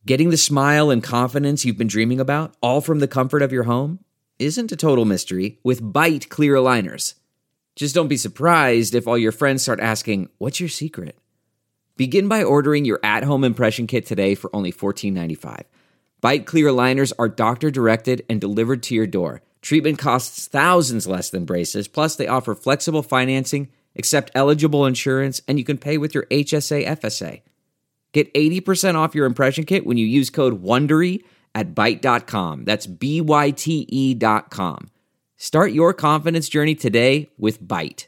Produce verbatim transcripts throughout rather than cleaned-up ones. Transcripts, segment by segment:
Getting the smile and confidence you've been dreaming about, all from the comfort of your home, isn't a total mystery with Byte clear aligners. Just don't be surprised if all your friends start asking, "What's your secret?" Begin by ordering your at-home impression kit today for only fourteen ninety-five. Byte clear aligners are doctor-directed and delivered to your door. Treatment costs thousands less than braces, plus they offer flexible financing, accept eligible insurance, and you can pay with your H S A F S A. Get eighty percent off your impression kit when you use code WONDERY at byte dot com. That's B Y T E dot com. Start your confidence journey today with Byte.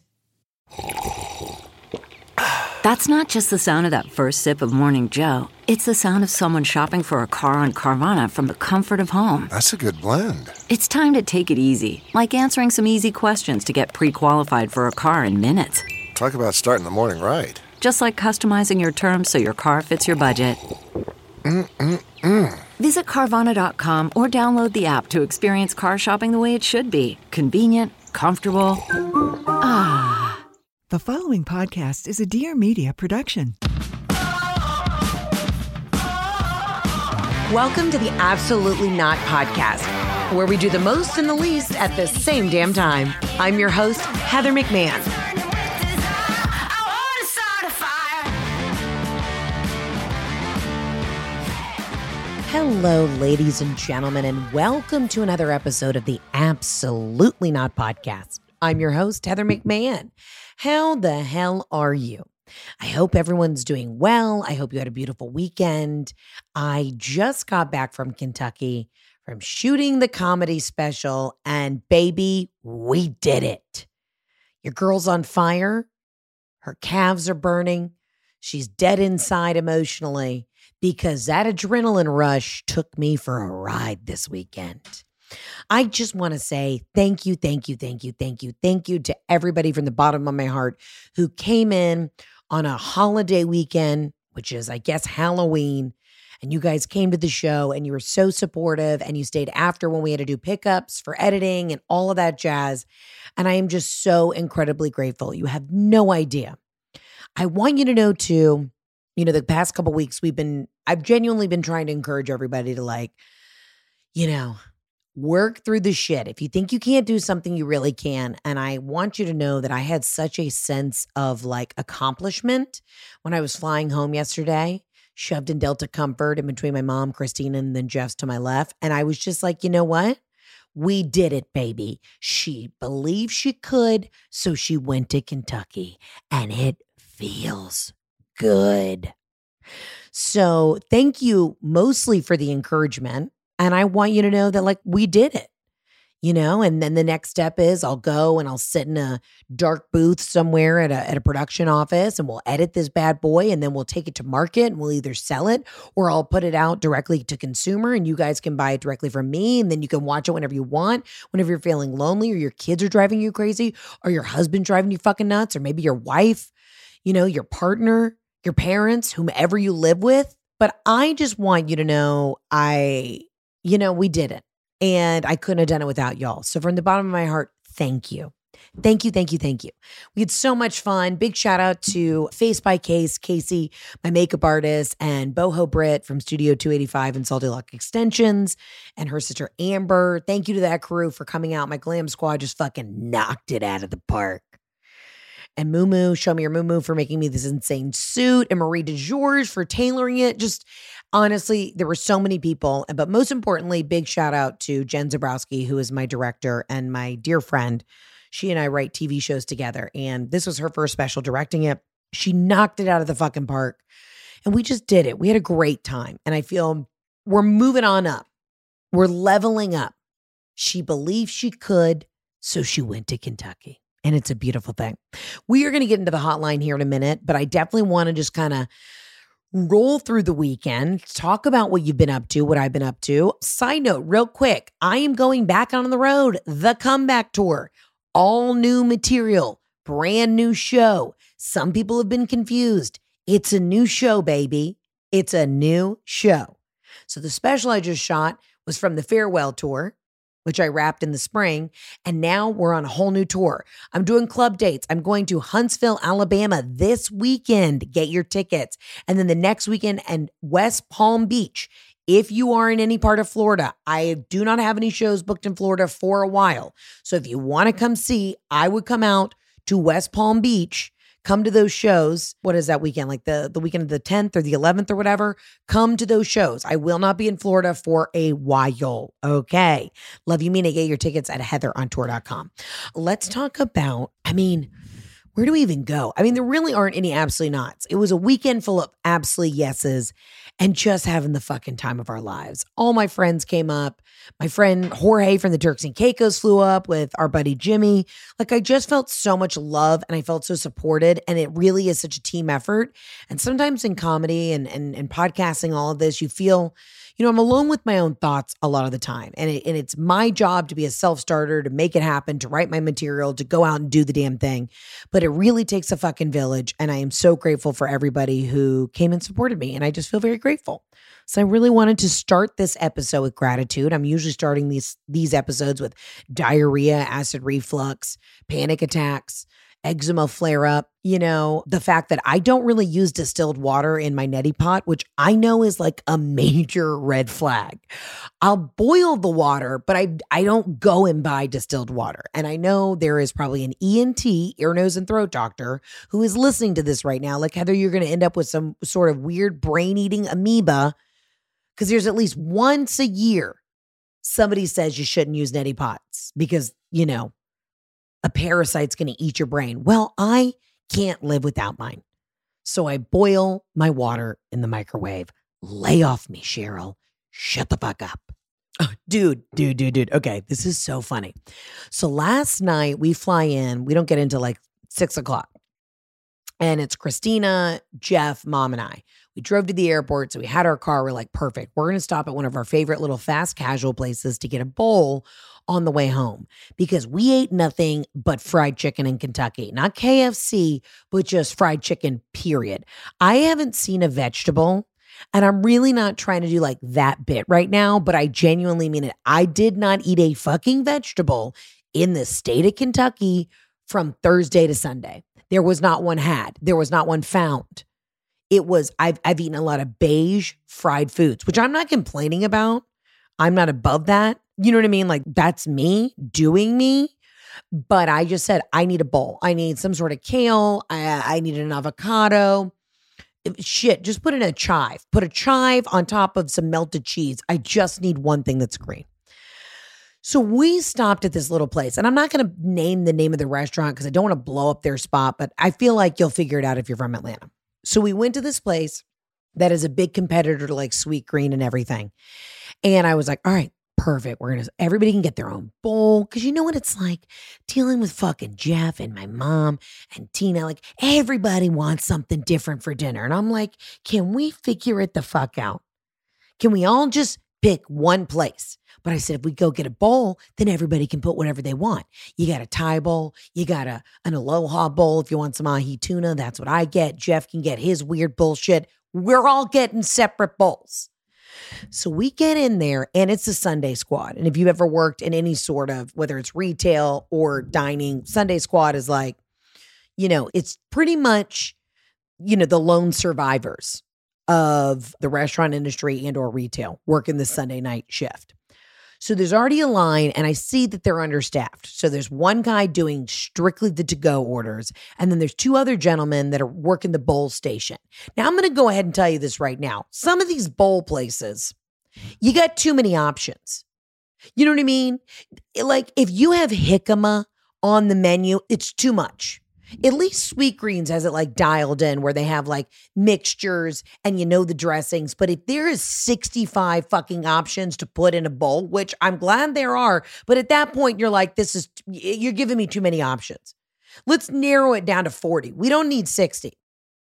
That's not just the sound of that first sip of Morning Joe. It's the sound of someone shopping for a car on Carvana from the comfort of home. That's a good blend. It's time to take it easy, like answering some easy questions to get pre-qualified for a car in minutes. Talk about starting the morning right. Just like customizing your terms so your car fits your budget. Mm-mm-mm. Visit Carvana dot com or download the app to experience car shopping the way it should be. Convenient, comfortable. Ah. The following podcast is a Dear Media production. Welcome to the Absolutely Not Podcast, where we do the most and the least at the same damn time. I'm your host, Heather McMahon. Hello, ladies and gentlemen, and welcome to another episode of the Absolutely Not Podcast. I'm your host, Heather McMahon. How the hell are you? I hope everyone's doing well. I hope you had a beautiful weekend. I just got back from Kentucky from shooting the comedy special, and baby, we did it. Your girl's on fire. Her calves are burning. She's dead inside emotionally because that adrenaline rush took me for a ride this weekend. I just want to say thank you, thank you, thank you, thank you, thank you to everybody from the bottom of my heart who came in on a holiday weekend, which is, I guess, Halloween, and you guys came to the show and you were so supportive and you stayed after when we had to do pickups for editing and all of that jazz. And I am just so incredibly grateful. You have no idea. I want you to know too, you know, the past couple weeks we've been, I've genuinely been trying to encourage everybody to like, you know, work through the shit. If you think you can't do something, you really can. And I want you to know that I had such a sense of like accomplishment when I was flying home yesterday, shoved in Delta Comfort in between my mom, Christina, and then Jeff's to my left. And I was just like, you know what? We did it, baby. She believed she could, so she went to Kentucky, and it feels good. So thank you mostly for the encouragement. And I want you to know that like we did it, you know, and then the next step is I'll go and I'll sit in a dark booth somewhere at a, at a production office and we'll edit this bad boy and then we'll take it to market and we'll either sell it or I'll put it out directly to consumer and you guys can buy it directly from me. And then you can watch it whenever you want, whenever you're feeling lonely or your kids are driving you crazy or your husband driving you fucking nuts or maybe your wife, you know, your partner, your parents, whomever you live with. But I just want you to know I... You know, we did it and I couldn't have done it without y'all. So from the bottom of my heart, thank you. Thank you, thank you, thank you. We had so much fun. Big shout out to Face by Case, Casey, my makeup artist, and Boho Britt from Studio two eighty-five and Salty Lock Extensions, and her sister Amber. Thank you to that crew for coming out. My glam squad just fucking knocked it out of the park. And Moo Moo, show me your Moo Moo for making me this insane suit, and Marie DeGeorge for tailoring it. Just honestly, there were so many people. But most importantly, big shout out to Jen Zabrowski, who is my director and my dear friend. She and I write T V shows together. And this was her first special directing it. She knocked it out of the fucking park. And we just did it. We had a great time. And I feel we're moving on up. We're leveling up. She believed she could, so she went to Kentucky. And it's a beautiful thing. We are going to get into the hotline here in a minute, but I definitely want to just kind of roll through the weekend, talk about what you've been up to, what I've been up to. Side note, real quick, I am going back on the road, the comeback tour, all new material, brand new show. Some people have been confused. It's a new show, baby. It's a new show. So the special I just shot was from the farewell tour, which I wrapped in the spring. And now we're on a whole new tour. I'm doing club dates. I'm going to Huntsville, Alabama this weekend. Get your tickets. And then the next weekend and West Palm Beach If you are in any part of Florida, I do not have any shows booked in Florida for a while. So if you want to come see, I would come out to West Palm Beach, come to those shows. What is that weekend? Like the, the weekend of the tenth or the eleventh or whatever. Come to those shows. I will not be in Florida for a while. Okay. Love you, Mina. Get your tickets at heather on tour dot com. Let's talk about, I mean, where do we even go? I mean, there really aren't any absolutely nots. It was a weekend full of absolutely yeses and just having the fucking time of our lives. All my friends came up. My friend Jorge from the Turks and Caicos flew up with our buddy Jimmy. Like, I just felt so much love and I felt so supported, and it really is such a team effort. And sometimes in comedy and and, and podcasting, all of this, you feel, you know, I'm alone with my own thoughts a lot of the time. And, it, and it's my job to be a self-starter, to make it happen, to write my material, to go out and do the damn thing. But it really takes a fucking village. And I am so grateful for everybody who came and supported me. And I just feel very grateful. So I really wanted to start this episode with gratitude. I'm usually starting these, these episodes with diarrhea, acid reflux, panic attacks, eczema flare up, you know, the fact that I don't really use distilled water in my neti pot, which I know is like a major red flag. I'll boil the water, but I I don't go and buy distilled water. And I know there is probably an E N T, ear, nose, and throat doctor, who is listening to this right now. Like, Heather, you're going to end up with some sort of weird brain-eating amoeba, because there's at least once a year somebody says you shouldn't use neti pots because, you know, a parasite's going to eat your brain. Well, I can't live without mine. So I boil my water in the microwave. Lay off me, Cheryl. Shut the fuck up. Oh, dude, dude, dude, dude. Okay, this is so funny. So last night we fly in. We don't get into like six o'clock. And it's Christina, Jeff, Mom, and I. We drove to the airport, so we had our car. We're like, perfect. We're going to stop at one of our favorite little fast casual places to get a bowl on the way home, because we ate nothing but fried chicken in Kentucky. Not K F C, but just fried chicken, period. I haven't seen a vegetable, and I'm really not trying to do like that bit right now, but I genuinely mean it. I did not eat a fucking vegetable in the state of Kentucky from Thursday to Sunday. There was not one had. There was not one found. It was, I've, I've eaten a lot of beige fried foods, which I'm not complaining about. I'm not above that. You know what I mean? Like, that's me doing me. But I just said, I need a bowl. I need some sort of kale. I, I need an avocado. Shit, just put in a chive. Put a chive on top of some melted cheese. I just need one thing that's green. So we stopped at this little place, and I'm not going to name the name of the restaurant because I don't want to blow up their spot, but I feel like you'll figure it out if you're from Atlanta. So we went to this place that is a big competitor to like Sweet Green and everything. And I was like, all right, perfect. We're going to, everybody can get their own bowl. Cause you know what it's like dealing with fucking Jeff and my mom and Tina. Like, everybody wants something different for dinner. And I'm like, can we figure it the fuck out? Can we all just pick one place? But I said, if we go get a bowl, then everybody can put whatever they want. You got a Thai bowl. You got a an Aloha bowl. If you want some ahi tuna, that's what I get. Jeff can get his weird bullshit. We're all getting separate bowls. So we get in there, and it's a Sunday Squad. And if you've ever worked in any sort of, whether it's retail or dining, Sunday Squad is like, you know, it's pretty much, you know, the lone survivors of the restaurant industry and or retail working the Sunday night shift. So there's already a line, and I see that they're understaffed. So there's one guy doing strictly the to-go orders, and then there's two other gentlemen that are working the bowl station. Now, I'm going to go ahead and tell you this right now. Some of these bowl places, you got too many options. You know what I mean? Like, if you have jicama on the menu, it's too much. At least Sweet Greens has it like dialed in where they have like mixtures and you know the dressings. But if there is sixty-five fucking options to put in a bowl, which I'm glad there are, but at that point you're like, this is, you're giving me too many options. Let's narrow it down to forty. We don't need sixty.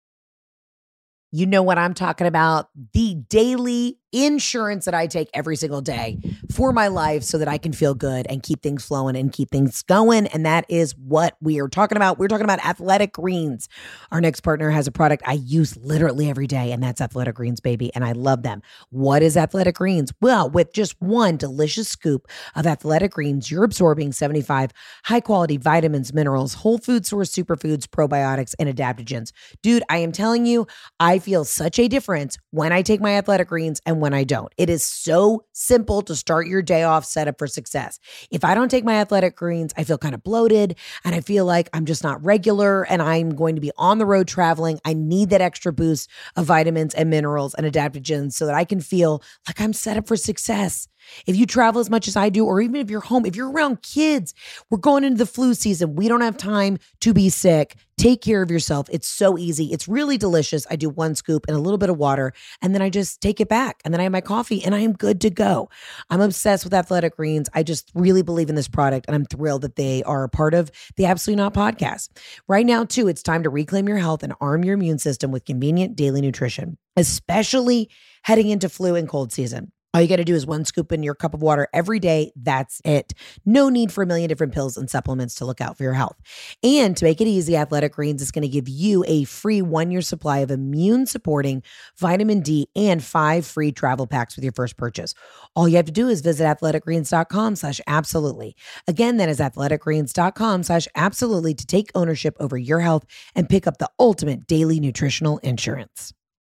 You know what I'm talking about? The daily insurance that I take every single day for my life so that I can feel good and keep things flowing and keep things going. And that is what we are talking about. We're talking about Athletic Greens. Our next partner has a product I use literally every day, and that's Athletic Greens, baby. And I love them. What is Athletic Greens? Well, with just one delicious scoop of Athletic Greens, you're absorbing seventy-five high quality vitamins, minerals, whole food source superfoods, probiotics, and adaptogens. Dude, I am telling you, I feel such a difference when I take my Athletic Greens and than when I don't. It is so simple to start your day off set up for success. If I don't take my Athletic Greens, I feel kind of bloated and I feel like I'm just not regular and I'm going to be on the road traveling. I need that extra boost of vitamins and minerals and adaptogens so that I can feel like I'm set up for success. If you travel as much as I do, or even if you're home, if you're around kids, we're going into the flu season. We don't have time to be sick. Take care of yourself. It's so easy. It's really delicious. I do one scoop and a little bit of water, and then I just take it back. And then I have my coffee and I am good to go. I'm obsessed with Athletic Greens. I just really believe in this product, and I'm thrilled that they are a part of the Absolutely Not podcast. Right now, too, it's time to reclaim your health and arm your immune system with convenient daily nutrition, especially heading into flu and cold season. All you got to do is one scoop in your cup of water every day. That's it. No need for a million different pills and supplements to look out for your health. And to make it easy, Athletic Greens is going to give you a free one-year supply of immune-supporting vitamin D and five free travel packs with your first purchase. All you have to do is visit athleticgreens.com slash absolutely. Again, that is athleticgreens.com slash absolutely to take ownership over your health and pick up the ultimate daily nutritional insurance.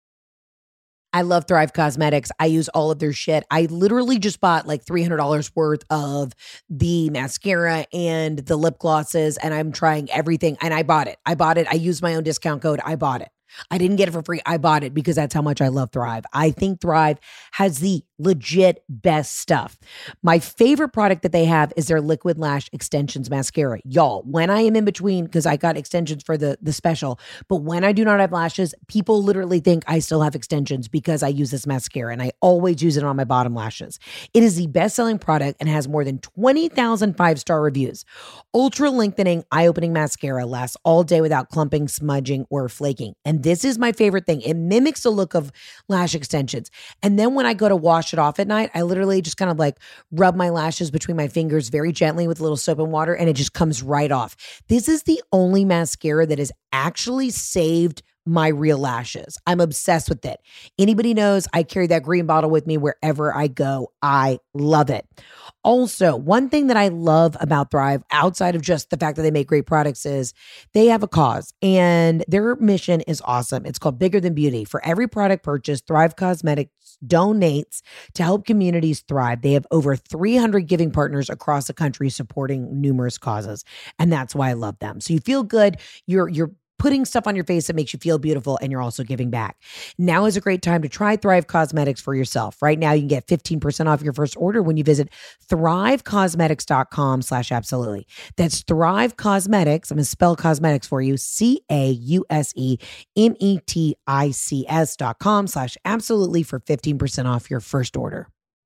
I love Thrive Cosmetics. I use all of their shit. I literally just bought like three hundred dollars worth of the mascara and the lip glosses, and I'm trying everything. And I bought it. I bought it. I used my own discount code. I bought it. I didn't get it for free. I bought it because that's how much I love Thrive. I think Thrive has the legit best stuff. My favorite product that they have is their Liquid Lash Extensions Mascara. Y'all, when I am in between, because I got extensions for the, the special, but when I do not have lashes, people literally think I still have extensions because I use this mascara, and I always use it on my bottom lashes. It is the best-selling product and has more than twenty thousand five-star reviews. Ultra-lengthening, eye-opening mascara lasts all day without clumping, smudging, or flaking. And this is my favorite thing. It mimics the look of lash extensions. And then when I go to wash it off at night, I literally just kind of like rub my lashes between my fingers very gently with a little soap and water, and it just comes right off. This is the only mascara that has actually saved my real lashes. I'm obsessed with it. Anybody knows I carry that green bottle with me wherever I go. I love it. Also, one thing that I love about Thrive, outside of just the fact that they make great products, is they have a cause, and their mission is awesome. It's called Bigger Than Beauty. For every product purchased, Thrive Cosmetics donates to help communities thrive. They have over three hundred giving partners across the country supporting numerous causes, and that's why I love them. So you feel good. You're you're putting stuff on your face that makes you feel beautiful, and you're also giving back. Now is a great time to try Thrive Cosmetics for yourself. Right now, you can get fifteen percent off your first order when you visit thrivecosmetics.com slash absolutely. That's Thrive Cosmetics. I'm going to spell cosmetics for you. C A U S E M E T I C S dot com slash absolutely for fifteen percent off your first order.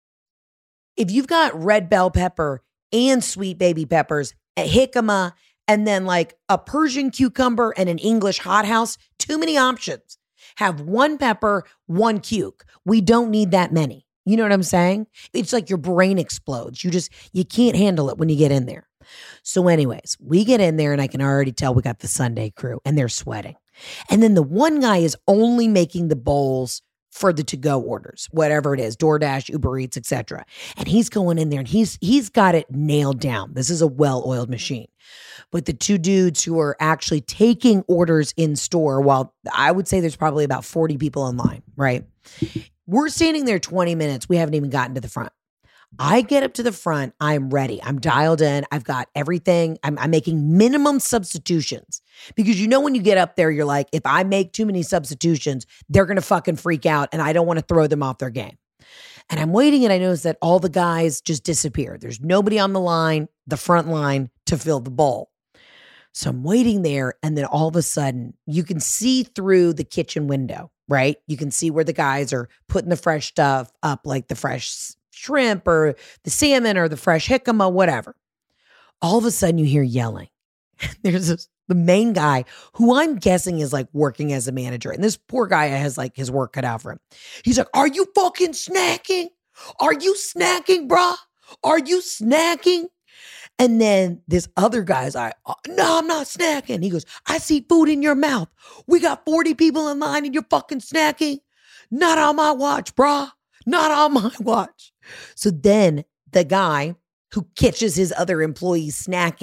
If you've got red bell pepper and sweet baby peppers, a jicama, and then like a Persian cucumber and an English hothouse, too many options. Have one pepper, one cuke. We don't need that many. You know what I'm saying? It's like your brain explodes. You just, you can't handle it when you get in there. So anyways, we get in there and I can already tell we got the Sunday crew and they're sweating. And then the one guy is only making the bowls for the to-go orders, whatever it is, DoorDash, Uber Eats, et cetera. And he's going in there and he's he's got it nailed down. This is a well-oiled machine. But the two dudes who are actually taking orders in store, while I would say there's probably about forty people in line, right? We're standing there twenty minutes. We haven't even gotten to the front. I get up to the front. I'm ready. I'm dialed in. I've got everything. I'm, I'm making minimum substitutions because you know when you get up there, you're like, if I make too many substitutions, they're going to fucking freak out and I don't want to throw them off their game. And I'm waiting and I notice that all the guys just disappear. There's nobody on the line, the front line to fill the bowl. So I'm waiting there and then all of a sudden you can see through the kitchen window, right? You can see where the guys are putting the fresh stuff up, like the fresh shrimp or the salmon or the fresh jicama, whatever. All of a sudden you hear yelling. There's this, the main guy who I'm guessing is like working as a manager. And this poor guy has like his work cut out for him. He's like, are you fucking snacking? Are you snacking, bruh? Are you snacking? And then this other guy's like, oh, no, I'm not snacking. He goes, I see food in your mouth. We got forty people in line and you're fucking snacking. Not on my watch, bruh. Not on my watch. So then the guy who catches his other employees snacking,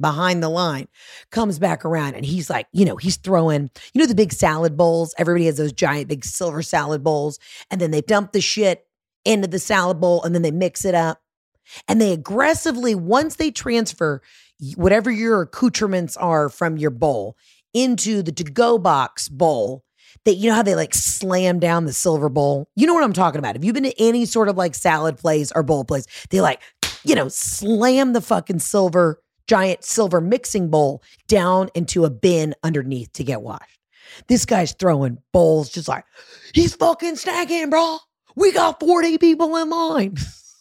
behind the line, comes back around and he's like, you know, he's throwing, you know, the big salad bowls. Everybody has those giant big silver salad bowls. And then they dump the shit into the salad bowl and then they mix it up. And they aggressively, once they transfer whatever your accoutrements are from your bowl into the to-go box bowl, that, you know how they like slam down the silver bowl? You know what I'm talking about. If you've been to any sort of like salad place or bowl place, they like, you know, slam the fucking silver, giant silver mixing bowl down into a bin underneath to get washed. This guy's throwing bowls just like, he's fucking snacking, bro. We got forty people in line.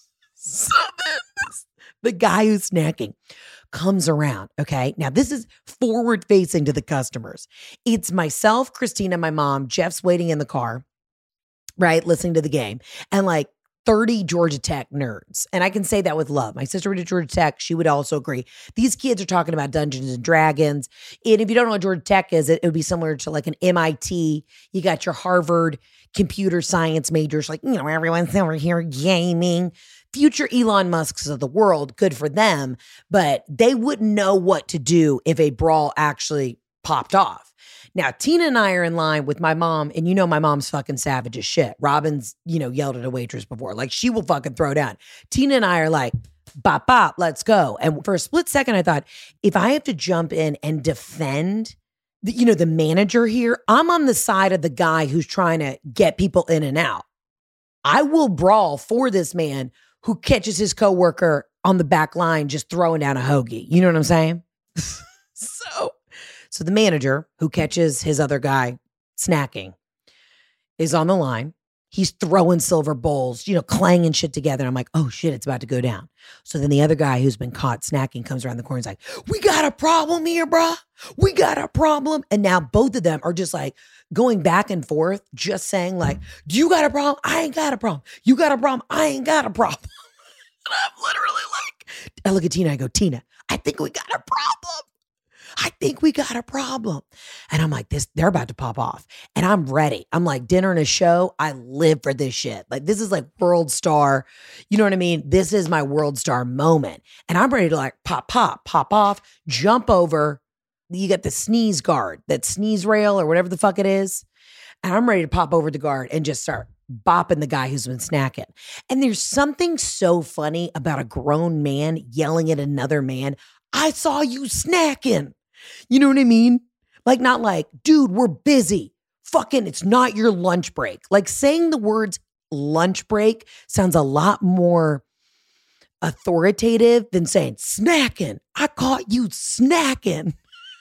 So then this, the guy who's snacking comes around, okay? Now, this is forward-facing to the customers. It's myself, Christina, my mom, Jeff's waiting in the car, right, listening to the game, and like thirty Georgia Tech nerds. And I can say that with love. My sister went to Georgia Tech. She would also agree. These kids are talking about Dungeons and Dragons. And if you don't know what Georgia Tech is, it, it would be similar to like an M I T. You got your Harvard computer science majors, like, you know, everyone's over here gaming. Future Elon Musks of the world, good for them, but they wouldn't know what to do if a brawl actually popped off. Now, Tina and I are in line with my mom, and you know my mom's fucking savage as shit. Robin's, you know, yelled at a waitress before. Like, she will fucking throw down. Tina and I are like, bop, bop, let's go. And for a split second, I thought, if I have to jump in and defend, the, you know, the manager here, I'm on the side of the guy who's trying to get people in and out. I will brawl for this man who catches his coworker on the back line just throwing down a hoagie. You know what I'm saying? so, so the manager who catches his other guy snacking is on the line. He's throwing silver bowls, you know, clanging shit together. And I'm like, oh shit, it's about to go down. So then the other guy who's been caught snacking comes around the corner and is like, we got a problem here, bruh. We got a problem. And now both of them are just like going back and forth, just saying like, do you got a problem? I ain't got a problem. You got a problem? I ain't got a problem. And I'm literally like, I look at Tina, I go, Tina, I think we got a problem. I think we got a problem. And I'm like, this, they're about to pop off. And I'm ready. I'm like, dinner and a show. I live for this shit. Like, this is like world star. You know what I mean? This is my world star moment. And I'm ready to like pop, pop, pop off, jump over. You got the sneeze guard, that sneeze rail or whatever the fuck it is. And I'm ready to pop over the guard and just start bopping the guy who's been snacking. And there's something so funny about a grown man yelling at another man, I saw you snacking. You know what I mean? Like, not like, dude, we're busy. Fucking, it's not your lunch break. Like, saying the words lunch break sounds a lot more authoritative than saying snacking. I caught you snacking.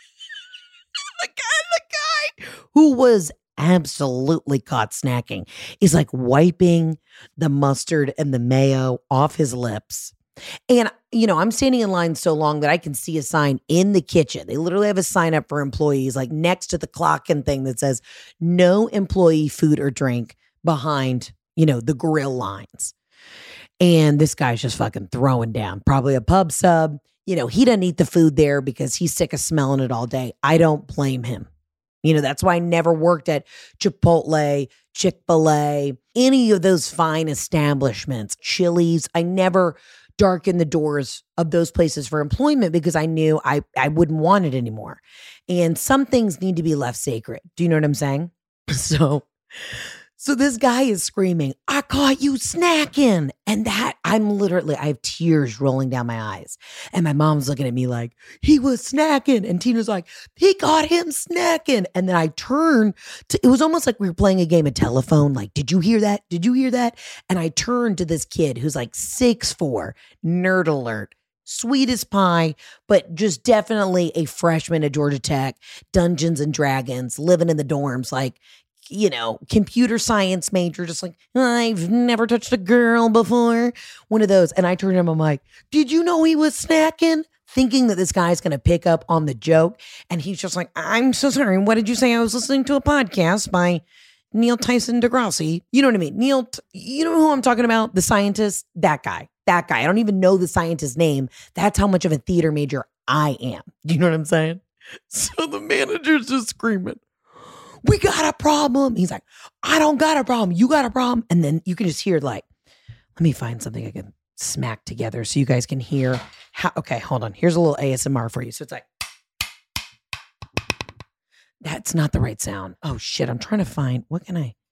the guy, the guy who was absolutely caught snacking is like wiping the mustard and the mayo off his lips. And, you know, I'm standing in line so long that I can see a sign in the kitchen. They literally have a sign up for employees, like next to the clock and thing that says no employee food or drink behind, you know, the grill lines. And this guy's just fucking throwing down, probably a pub sub. You know, he doesn't eat the food there because he's sick of smelling it all day. I don't blame him. You know, that's why I never worked at Chipotle, Chick-fil-A, any of those fine establishments, Chili's. I never darkened the doors of those places for employment because I knew I, I wouldn't want it anymore. And some things need to be left sacred. Do you know what I'm saying? So, so this guy is screaming, I caught you snacking. And that, I'm literally, I have tears rolling down my eyes. And my mom's looking at me like, he was snacking. And Tina's like, he caught him snacking. And then I turn to, it was almost like we were playing a game of telephone. Like, did you hear that? Did you hear that? And I turned to this kid who's like six foot four, nerd alert, sweet as pie, but just definitely a freshman at Georgia Tech, Dungeons and Dragons, living in the dorms, like, you know, computer science major, just like, I've never touched a girl before. One of those. And I turned to him, I'm like, did you know he was snacking? Thinking that this guy's going to pick up on the joke. And he's just like, I'm so sorry. What did you say? I was listening to a podcast by Neil Tyson deGrasse. You know what I mean? Neil, you know who I'm talking about? The scientist? That guy. That guy. I don't even know the scientist's name. That's how much of a theater major I am. Do you know what I'm saying? So the manager's just screaming, we got a problem. He's like, I don't got a problem. You got a problem. And then you can just hear like, let me find something I can smack together so you guys can hear how, okay, hold on. Here's a little A S M R for you. So it's like, that's not the right sound. Oh shit. I'm trying to find, what can I,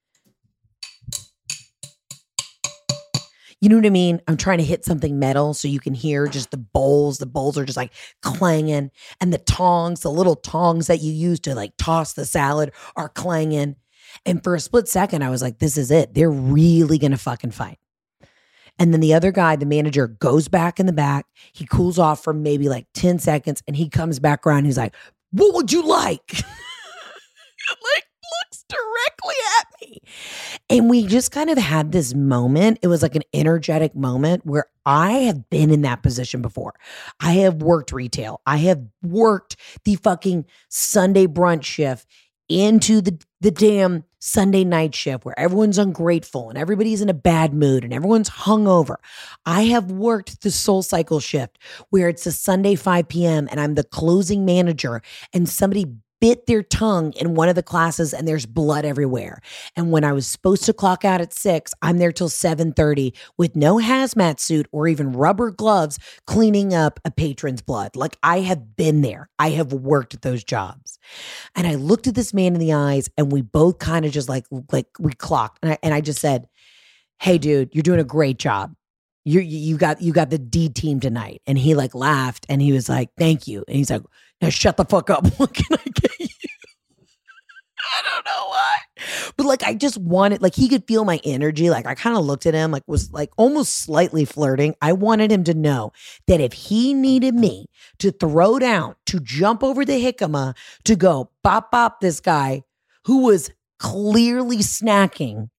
you know what I mean? I'm trying to hit something metal so you can hear just the bowls. The bowls are just like clanging, and the tongs, the little tongs that you use to like toss the salad are clanging. And for a split second, I was like, this is it. They're really going to fucking fight. And then the other guy, the manager, goes back in the back. He cools off for maybe like ten seconds, and he comes back around. He's like, what would you like? Like, looks directly at me. And we just kind of had this moment. It was like an energetic moment where I have been in that position before. I have worked retail. I have worked the fucking Sunday brunch shift into the, the damn Sunday night shift where everyone's ungrateful and everybody's in a bad mood and everyone's hungover. I have worked the Soul Cycle shift where it's a Sunday five p.m. and I'm the closing manager and somebody bit their tongue in one of the classes and there's blood everywhere. And when I was supposed to clock out at six, I'm there till seven thirty with no hazmat suit or even rubber gloves cleaning up a patron's blood. Like, I have been there. I have worked at those jobs. And I looked at this man in the eyes and we both kind of just like, like we clocked. And I, and I just said, hey dude, you're doing a great job. You, you got, you got the D team tonight. And he like laughed and he was like, thank you. And he's like, now shut the fuck up. What can I get you? I don't know why. But like, I just wanted, like, he could feel my energy. Like, I kind of looked at him, like, was like almost slightly flirting. I wanted him to know that if he needed me to throw down, to jump over the jicama, to go bop, bop this guy who was clearly snacking,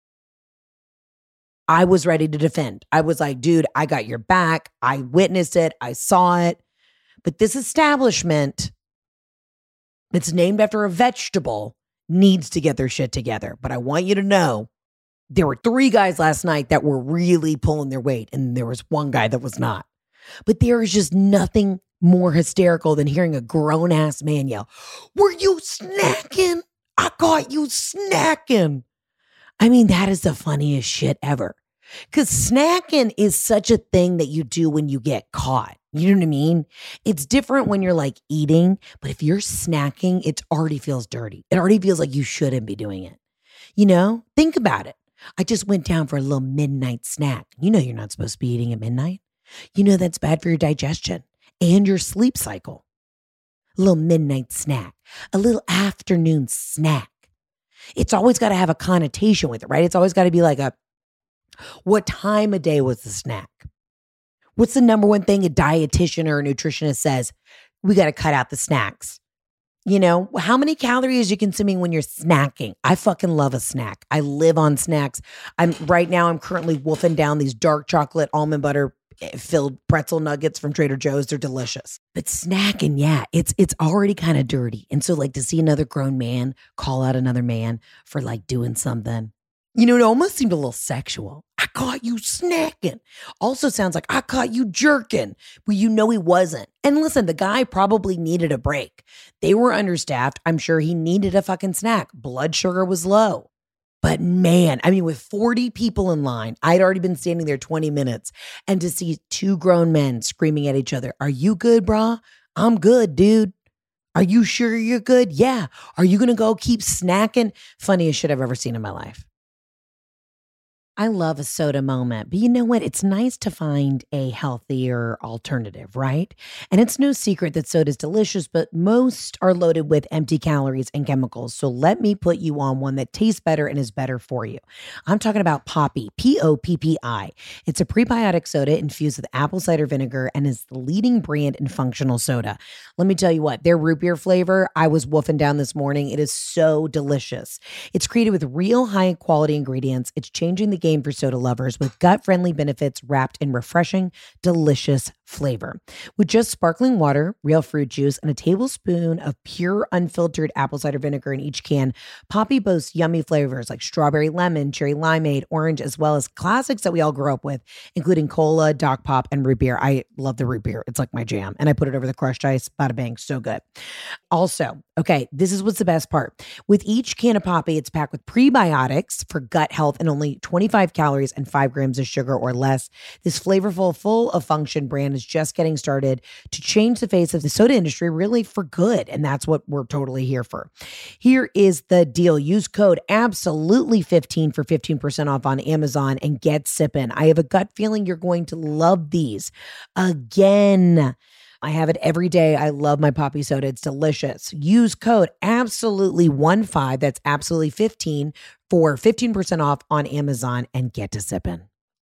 I was ready to defend. I was like, dude, I got your back. I witnessed it. I saw it. But this establishment that's named after a vegetable needs to get their shit together. But I want you to know there were three guys last night that were really pulling their weight, and there was one guy that was not. But there is just nothing more hysterical than hearing a grown-ass man yell, were you snacking? I caught you snacking. I mean, that is the funniest shit ever. Because snacking is such a thing that you do when you get caught. You know what I mean? It's different when you're like eating, but if you're snacking, it already feels dirty. It already feels like you shouldn't be doing it. You know, think about it. I just went down for a little midnight snack. You know, you're not supposed to be eating at midnight. You know, that's bad for your digestion and your sleep cycle. A little midnight snack, a little afternoon snack. It's always got to have a connotation with it, right? It's always got to be like a, what time of day was the snack? What's the number one thing a dietitian or a nutritionist says? We got to cut out the snacks. You know, how many calories are you consuming when you're snacking? I fucking love a snack. I live on snacks. I'm right now, I'm currently wolfing down these dark chocolate almond butter filled pretzel nuggets from Trader Joe's. They're delicious. But snacking, yeah, it's it's already kind of dirty. And so like to see another grown man call out another man for like doing something, you know, it almost seemed a little sexual. I caught you snacking. Also sounds like I caught you jerking. Well, you know he wasn't. And listen, the guy probably needed a break. They were understaffed. I'm sure he needed a fucking snack. Blood sugar was low. But man, I mean, with forty people in line, I'd already been standing there twenty minutes. And to see two grown men screaming at each other, are you good, brah? I'm good, dude. Are you sure you're good? Yeah. Are you going to go keep snacking? Funniest shit I've ever seen in my life. I love a soda moment, but you know what? It's nice to find a healthier alternative, right? And it's no secret that soda is delicious, but most are loaded with empty calories and chemicals. So let me put you on one that tastes better and is better for you. I'm talking about Poppi, P O P P I. It's a prebiotic soda infused with apple cider vinegar and is the leading brand in functional soda. Let me tell you what, their root beer flavor, I was wolfing down this morning. It is so delicious. It's created with real high quality ingredients. It's changing the game for soda lovers with gut-friendly benefits wrapped in refreshing, delicious flavor. With just sparkling water, real fruit juice, and a tablespoon of pure unfiltered apple cider vinegar in each can, Poppi boasts yummy flavors like strawberry lemon, cherry limeade, orange, as well as classics that we all grew up with, including cola, Doc Pop, and root beer. I love the root beer. It's like my jam. And I put it over the crushed ice. Bada bang. So good. Also, okay, this is what's the best part. With each can of Poppi, it's packed with prebiotics for gut health and only twenty-five twenty-five calories and five grams of sugar or less. This flavorful, full of function brand is just getting started to change the face of the soda industry really for good. And that's what we're totally here for. Here is the deal. Use code absolutely fifteen for fifteen percent off on Amazon and get sippin'. I have a gut feeling you're going to love these. Again, I have it every day. I love my poppy soda. It's delicious. Use code absolutely fifteen. That's absolutely fifteen for fifteen percent off on Amazon and get to sippin'.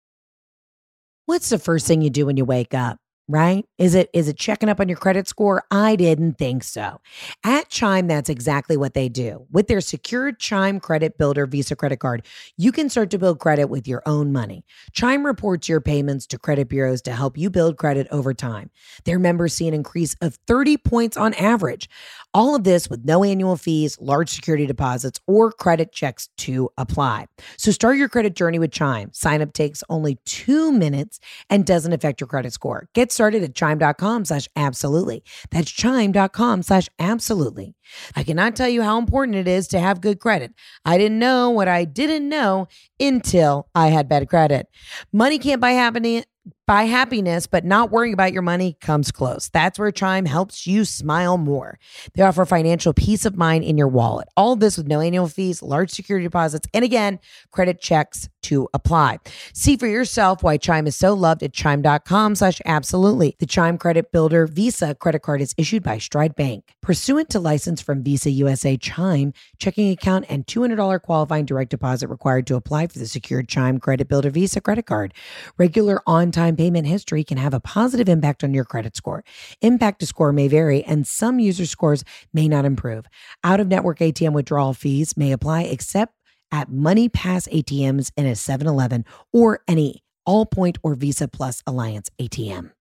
What's the first thing you do when you wake up? Right? Is it is it checking up on your credit score? I didn't think so. At Chime, that's exactly what they do. With their secured Chime Credit Builder Visa credit card, you can start to build credit with your own money. Chime reports your payments to credit bureaus to help you build credit over time. Their members see an increase of thirty points on average. All of this with no annual fees, large security deposits, or credit checks to apply. So start your credit journey with Chime. Sign up takes only two minutes and doesn't affect your credit score. Get started at chime.com slash absolutely. That's chime.com slash absolutely. I cannot tell you how important it is to have good credit. I didn't know what I didn't know until I had bad credit. Money can't buy happiness. Buy happiness, but not worrying about your money comes close. That's where Chime helps you smile more. They offer financial peace of mind in your wallet. All this with no annual fees, large security deposits, and again, credit checks to apply. See for yourself why Chime is so loved at chime.com slash absolutely. The Chime Credit Builder Visa credit card is issued by Stride Bank. Pursuant to license from Visa U S A, Chime checking account and two hundred dollars qualifying direct deposit required to apply for the secured Chime Credit Builder Visa credit card. Regular on-time payment history can have a positive impact on your credit score. Impact to score may vary, and some user scores may not improve. Out-of-network A T M withdrawal fees may apply except at Money Pass A T Ms in a seven eleven or any Allpoint or Visa Plus Alliance A T M.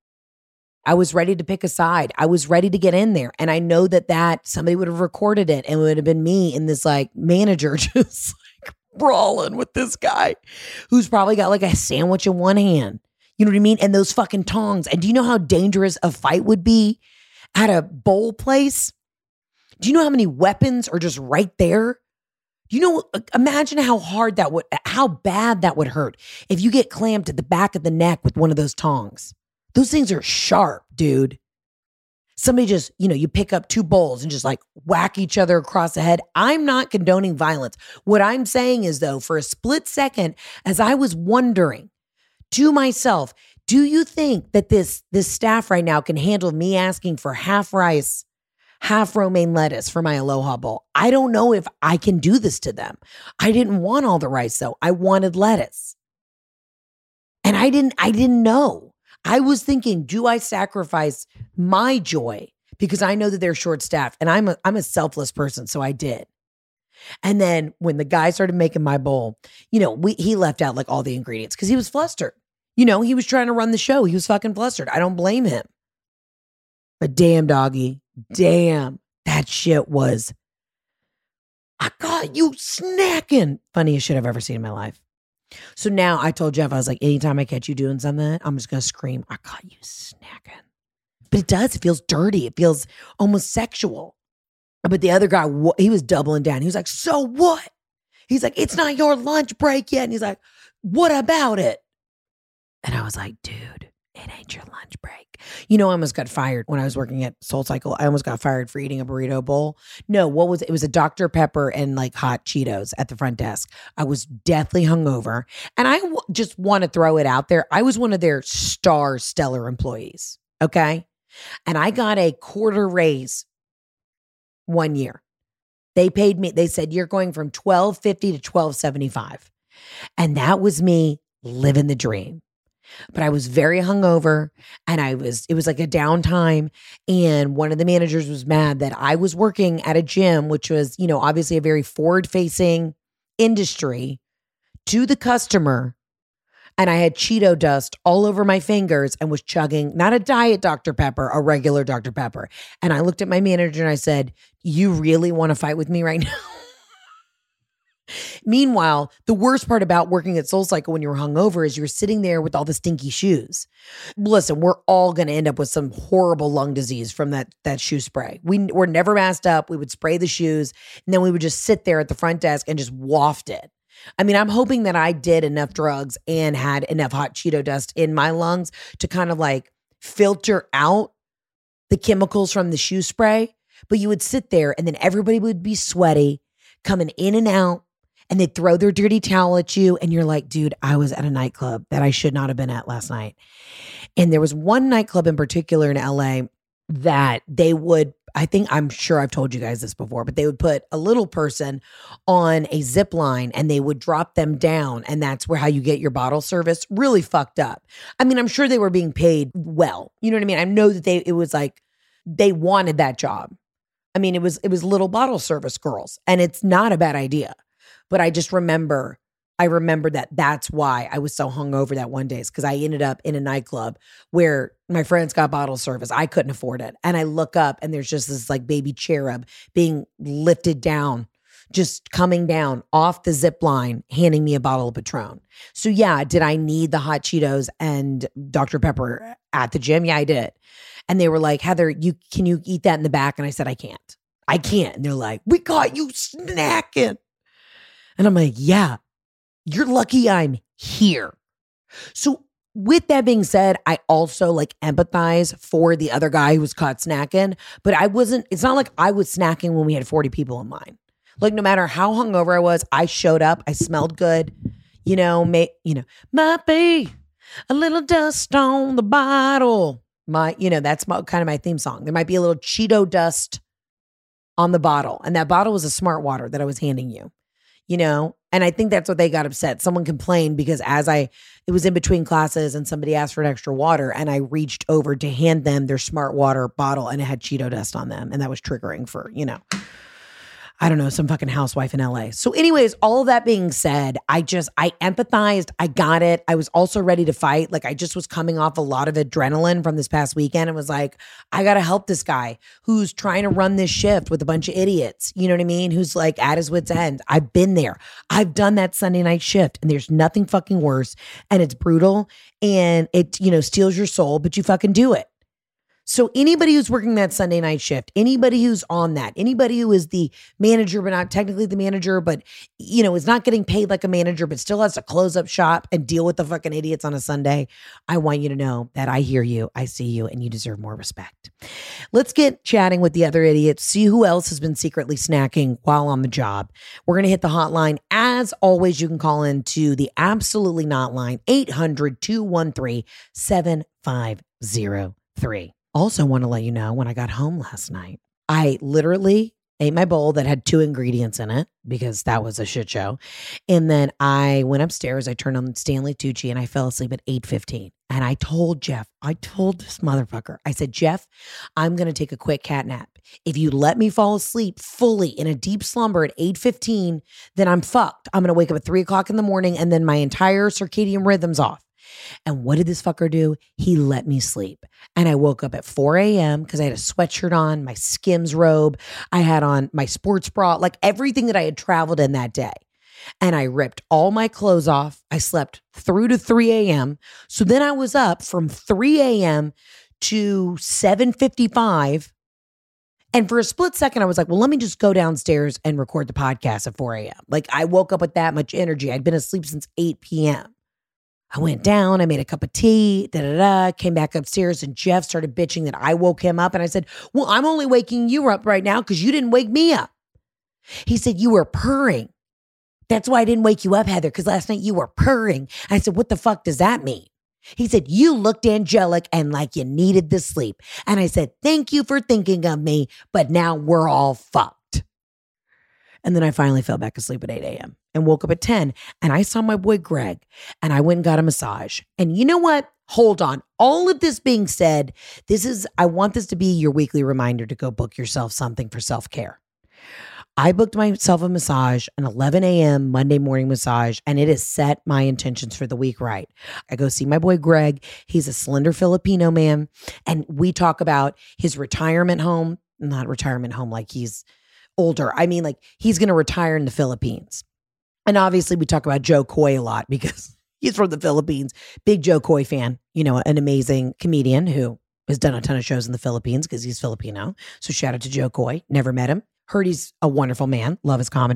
I was ready to pick a side. I was ready to get in there. And I know that that somebody would have recorded it and it would have been me and this like manager just like brawling with this guy who's probably got like a sandwich in one hand. You know what I mean? And those fucking tongs. And do you know how dangerous a fight would be at a bowl place? Do you know how many weapons are just right there? You know, imagine how hard that would, how bad that would hurt if you get clamped at the back of the neck with one of those tongs. Those things are sharp, dude. Somebody just, you know, you pick up two bowls and just like whack each other across the head. I'm not condoning violence. What I'm saying is though, for a split second, as I was wondering to myself, do you think that this, this staff right now can handle me asking for half rice, half romaine lettuce for my Aloha Bowl? I don't know if I can do this to them. I didn't want all the rice though. I wanted lettuce. And I didn't, I didn't know. I was thinking, do I sacrifice my joy because I know that they're short-staffed and I'm a, I'm a selfless person, so I did. And then when the guy started making my bowl, you know, we, he left out like all the ingredients because he was flustered. You know, he was trying to run the show. He was fucking flustered. I don't blame him. But damn, doggy, damn, that shit was, I got you snacking. Funniest shit I've ever seen in my life. So now I told Jeff, I was like, anytime I catch you doing something, I'm just going to scream, I caught you snacking. But it does. It feels dirty. It feels almost sexual. But the other guy, he was doubling down. He was like, so what? He's like, it's not your lunch break yet. And he's like, what about it? And I was like, dude, it ain't your lunch break. You know, I almost got fired when I was working at SoulCycle. I almost got fired for eating a burrito bowl. No, what was it? It was a Doctor Pepper and like hot Cheetos at the front desk. I was deathly hungover. And I w- just want to throw it out there. I was one of their star stellar employees. Okay. And I got a quarter raise one year. They paid me. They said, you're going from twelve fifty to twelve seventy-five. And that was me living the dream. But I was very hungover and I was, it was like a downtime. And one of the managers was mad that I was working at a gym, which was, you know, obviously a very forward facing industry to the customer. And I had Cheeto dust all over my fingers and was chugging, not a diet Doctor Pepper, a regular Doctor Pepper. And I looked at my manager and I said, you really want to fight with me right now? Meanwhile, the worst part about working at SoulCycle when you're hungover is you're sitting there with all the stinky shoes. Listen, we're all going to end up with some horrible lung disease from that, that shoe spray. We were never masked up. We would spray the shoes and then we would just sit there at the front desk and just waft it. I mean, I'm hoping that I did enough drugs and had enough hot Cheeto dust in my lungs to kind of like filter out the chemicals from the shoe spray. But you would sit there and then everybody would be sweaty, coming in and out, and they'd throw their dirty towel at you. And you're like, dude, I was at a nightclub that I should not have been at last night. And there was one nightclub in particular in L A that they would, I think, I'm sure I've told you guys this before, but they would put a little person on a zip line and they would drop them down. And that's where how you get your bottle service. Really fucked up. I mean, I'm sure they were being paid well. You know what I mean? I know that they, it was like, they wanted that job. I mean, it was, it was little bottle service girls, and it's not a bad idea. But I just remember, I remember that that's why I was so hungover that one day, is because I ended up in a nightclub where my friends got bottle service. I couldn't afford it. And I look up and there's just this like baby cherub being lifted down, just coming down off the zip line, handing me a bottle of Patron. So yeah, did I need the hot Cheetos and Doctor Pepper at the gym? Yeah, I did. And they were like, Heather, you can you eat that in the back? And I said, I can't. I can't. And they're like, we caught you snacking. And I'm like, yeah, you're lucky I'm here. So with that being said, I also like empathize for the other guy who was caught snacking, but I wasn't, it's not like I was snacking when we had forty people in line. Like no matter how hungover I was, I showed up, I smelled good, you know, may, you know, might be a little dust on the bottle. My, you know, that's my, kind of my theme song. There might be a little Cheeto dust on the bottle. And that bottle was a Smart Water that I was handing you. You know, and I think that's what they got upset. Someone complained because as I, it was in between classes and somebody asked for an extra water and I reached over to hand them their Smart Water bottle and it had Cheeto dust on them. And that was triggering for, you know, I don't know, some fucking housewife in L A. So anyways, all of that being said, I just, I empathized. I got it. I was also ready to fight. Like I just was coming off a lot of adrenaline from this past weekend and was like, I got to help this guy who's trying to run this shift with a bunch of idiots. You know what I mean? Who's like at his wit's end. I've been there. I've done that Sunday night shift and there's nothing fucking worse. And it's brutal and it, you know, steals your soul, but you fucking do it. So anybody who's working that Sunday night shift, anybody who's on that, anybody who is the manager, but not technically the manager, but, you know, is not getting paid like a manager, but still has to close up shop and deal with the fucking idiots on a Sunday, I want you to know that I hear you, I see you, and you deserve more respect. Let's get chatting with the other idiots, see who else has been secretly snacking while on the job. We're going to hit the hotline. As always, you can call in to the Absolutely Not line, eight hundred, two one three, seven five zero three. Also want to let you know when I got home last night, I literally ate my bowl that had two ingredients in it because that was a shit show. And then I went upstairs, I turned on Stanley Tucci and I fell asleep at eight fifteen. And I told Jeff, I told this motherfucker, I said, Jeff, I'm going to take a quick cat nap. If you let me fall asleep fully in a deep slumber at eight fifteen, then I'm fucked. I'm going to wake up at three o'clock in the morning and then my entire circadian rhythm's off. And what did this fucker do? He let me sleep. And I woke up at four a.m. because I had a sweatshirt on, my Skims robe. I had on my sports bra, like everything that I had traveled in that day. And I ripped all my clothes off. I slept through to three a.m. So then I was up from three a.m. to seven fifty-five. And for a split second, I was like, well, let me just go downstairs and record the podcast at four a.m. Like I woke up with that much energy. I'd been asleep since eight p.m. I went down, I made a cup of tea, da da da, came back upstairs and Jeff started bitching that I woke him up. And I said, well, I'm only waking you up right now because you didn't wake me up. He said, you were purring. That's why I didn't wake you up, Heather, because last night you were purring. And I said, what the fuck does that mean? He said, you looked angelic and like you needed the sleep. And I said, thank you for thinking of me, but now we're all fucked. And then I finally fell back asleep at eight a.m. and woke up at ten and I saw my boy Greg and I went and got a massage. And you know what? Hold on. All of this being said, this is, I want this to be your weekly reminder to go book yourself something for self-care. I booked myself a massage, an eleven a.m. Monday morning massage, and it has set my intentions for the week right. I go see my boy Greg. He's a slender Filipino man. And we talk about his retirement home, not retirement home like he's older. I mean, like he's going to retire in the Philippines. And obviously we talk about Joe Coy a lot because he's from the Philippines. Big Joe Coy fan, you know, an amazing comedian who has done a ton of shows in the Philippines because he's Filipino. So shout out to Joe Coy. Never met him. Heard he's a wonderful man. Love his comedy.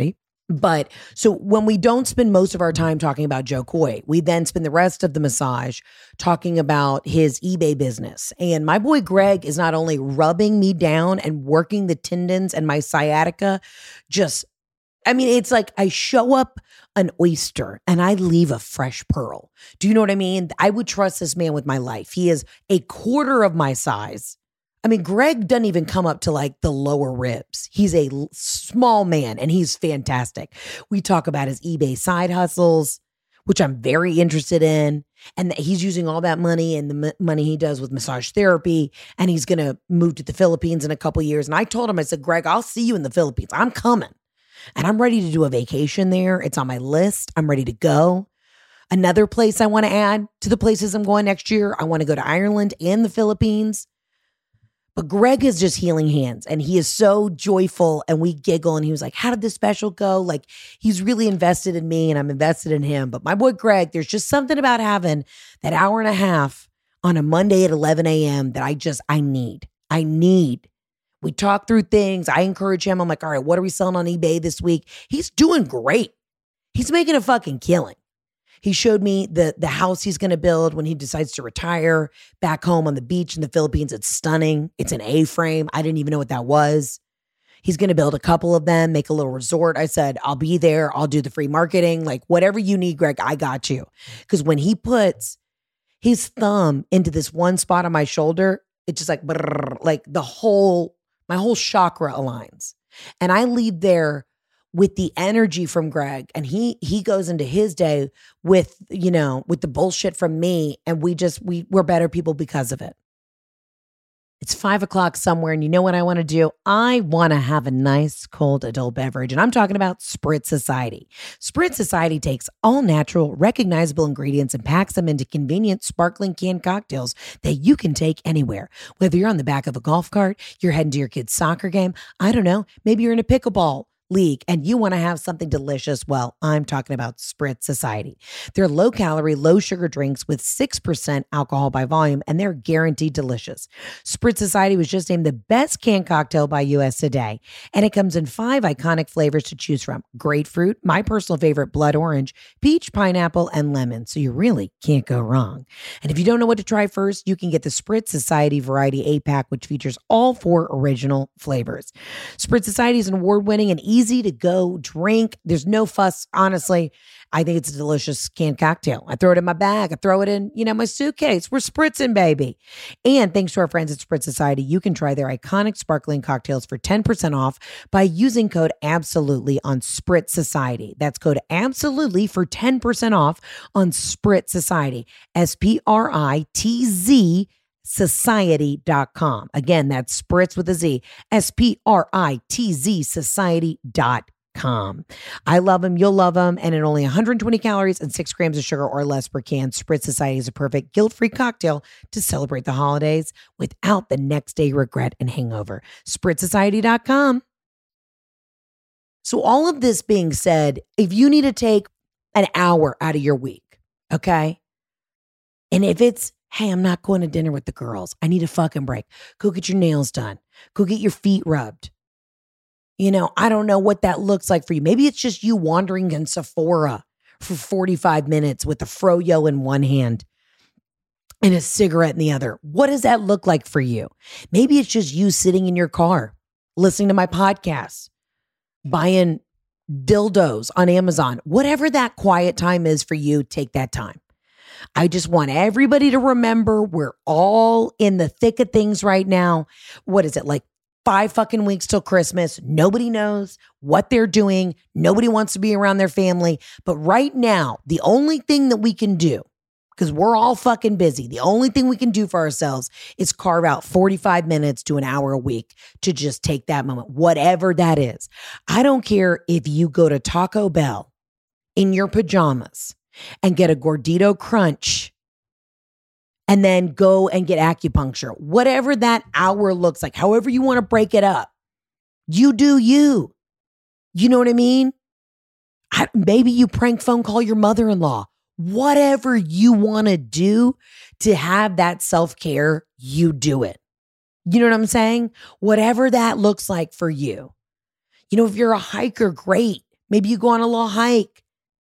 But so when we don't spend most of our time talking about Joe Coy, we then spend the rest of the massage talking about his eBay business. And my boy Greg is not only rubbing me down and working the tendons and my sciatica, just, I mean, it's like I show up an oyster and I leave a fresh pearl. Do you know what I mean? I would trust this man with my life. He is a quarter of my size. I mean, Greg doesn't even come up to like the lower ribs. He's a l- small man and he's fantastic. We talk about his eBay side hustles, which I'm very interested in. And that he's using all that money and the m- money he does with massage therapy. And he's going to move to the Philippines in a couple years. And I told him, I said, Greg, I'll see you in the Philippines. I'm coming. And I'm ready to do a vacation there. It's on my list. I'm ready to go. Another place I want to add to the places I'm going next year, I want to go to Ireland and the Philippines. But Greg is just healing hands and he is so joyful and we giggle and he was like, how did this special go? Like he's really invested in me and I'm invested in him. But my boy Greg, there's just something about having that hour and a half on a Monday at eleven a.m. that I just, I need. I need. We talk through things. I encourage him. I'm like, all right, what are we selling on eBay this week? He's doing great. He's making a fucking killing. He showed me the, the house he's going to build when he decides to retire back home on the beach in the Philippines. It's stunning. It's an A-frame. I didn't even know what that was. He's going to build a couple of them, make a little resort. I said, I'll be there. I'll do the free marketing. Like whatever you need, Greg, I got you. Because when he puts his thumb into this one spot on my shoulder, it's just like, brrr, like the whole, my whole chakra aligns. And I leave there with the energy from Greg, and he he goes into his day with, you know, with the bullshit from me, and we just, we, we're better people because of it. It's five o'clock somewhere, and you know what I want to do? I want to have a nice cold adult beverage, and I'm talking about Spritz Society. Spritz Society takes all natural, recognizable ingredients and packs them into convenient, sparkling canned cocktails that you can take anywhere. Whether you're on the back of a golf cart, you're heading to your kid's soccer game, I don't know, maybe you're in a pickleball league and you want to have something delicious, well, I'm talking about Spritz Society. They're low-calorie, low-sugar drinks with six percent alcohol by volume, and they're guaranteed delicious. Spritz Society was just named the best canned cocktail by U S Today, and it comes in five iconic flavors to choose from. Grapefruit, my personal favorite, blood orange, peach, pineapple, and lemon, so you really can't go wrong. And if you don't know what to try first, you can get the Spritz Society Variety eight-pack, which features all four original flavors. Spritz Society is an award-winning and easy to go drink. There's no fuss. Honestly, I think it's a delicious canned cocktail. I throw it in my bag. I throw it in, you know, my suitcase. We're spritzing, baby. And thanks to our friends at Spritz Society, you can try their iconic sparkling cocktails for ten percent off by using code ABSOLUTELY on Spritz Society. That's code ABSOLUTELY for ten percent off on Spritz Society. S P R I T Z society dot com. Again, that's Spritz with a Z, S P R I T Z society dot com. I love them. You'll love them. And at only one hundred twenty calories and six grams of sugar or less per can, Spritz Society is a perfect guilt-free cocktail to celebrate the holidays without the next day regret and hangover. Spritz Society dot com. So all of this being said, if you need to take an hour out of your week, okay? And if it's, hey, I'm not going to dinner with the girls, I need a fucking break. Go get your nails done. Go get your feet rubbed. You know, I don't know what that looks like for you. Maybe it's just you wandering in Sephora for forty-five minutes with a froyo in one hand and a cigarette in the other. What does that look like for you? Maybe it's just you sitting in your car, listening to my podcast, buying dildos on Amazon. Whatever that quiet time is for you, take that time. I just want everybody to remember we're all in the thick of things right now. What is it, like five fucking weeks till Christmas? Nobody knows what they're doing. Nobody wants to be around their family. But right now, the only thing that we can do, because we're all fucking busy, the only thing we can do for ourselves is carve out forty-five minutes to an hour a week to just take that moment, whatever that is. I don't care if you go to Taco Bell in your pajamas and get a Gordito Crunch and then go and get acupuncture. Whatever that hour looks like, however you want to break it up, you do you. You know what I mean? I, maybe you prank phone call your mother-in-law. Whatever you want to do to have that self-care, you do it. You know what I'm saying? Whatever that looks like for you. You know, if you're a hiker, great. Maybe you go on a little hike.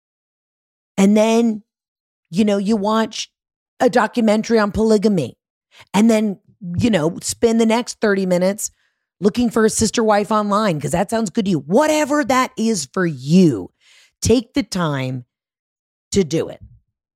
And then, you know, you watch a documentary on polygamy. And then, you know, spend the next thirty minutes looking for a sister wife online because that sounds good to you. Whatever that is for you, take the time to do it.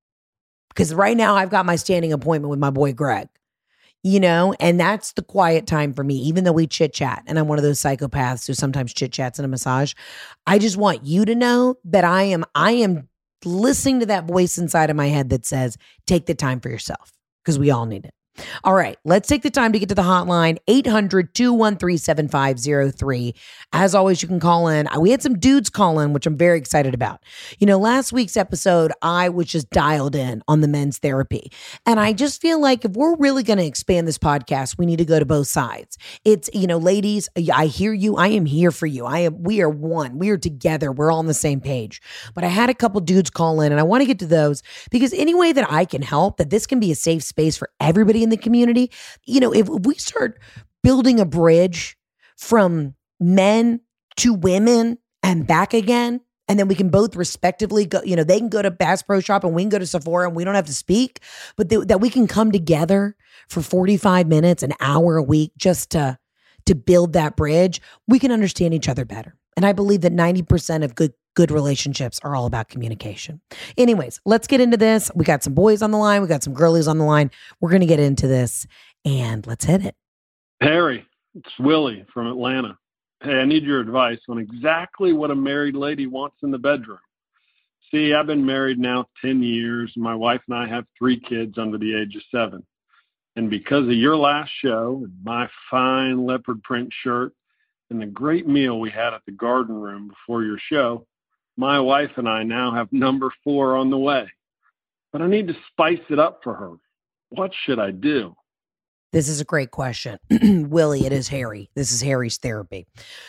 Because right now I've got my standing appointment with my boy Greg, you know, and that's the quiet time for me, even though we chit chat. And I'm one of those psychopaths who sometimes chit chats in a massage. I just want you to know that I am, I am listening to that voice inside of my head that says, take the time for yourself because we all need it. All right, let's take the time to get to the hotline, eight hundred, two one three, seven five zero three. As always, you can call in. We had some dudes call in, which I'm very excited about. You know, last week's episode, I was just dialed in on the men's therapy. And I just feel like if we're really going to expand this podcast, we need to go to both sides. It's, you know, ladies, I hear you. I am here for you. I am, we are one. We are together. We're all on the same page. But I had a couple dudes call in and I want to get to those because any way that I can help, that this can be a safe space for everybody in the community. You know, if we start building a bridge from men to women and back again, and then we can both respectively go, you know, they can go to Bass Pro Shop and we can go to Sephora and we don't have to speak, but th- that we can come together for forty-five minutes, an hour a week just to, to build that bridge, we can understand each other better. And I believe that ninety percent of good Good relationships are all about communication. Anyways, let's get into this. We got some boys on the line. We got some girlies on the line. We're going to get into this and let's hit it. Harry, it's Willie from Atlanta. Hey, I need your advice on exactly what a married lady wants in the bedroom. See, I've been married now ten years. My wife and I have three kids under the age of seven. And because of your last show and my fine leopard print shirt and the great meal we had at the garden room before your show, my wife and I now have number four on the way, but I need to spice it up for her. What should I do? This is a great question. Willie, it is Harry. This is Harry's therapy.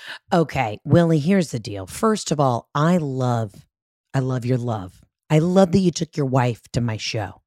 Okay, Willie, here's the deal. First of all, I love, I love your love. I love that you took your wife to my show.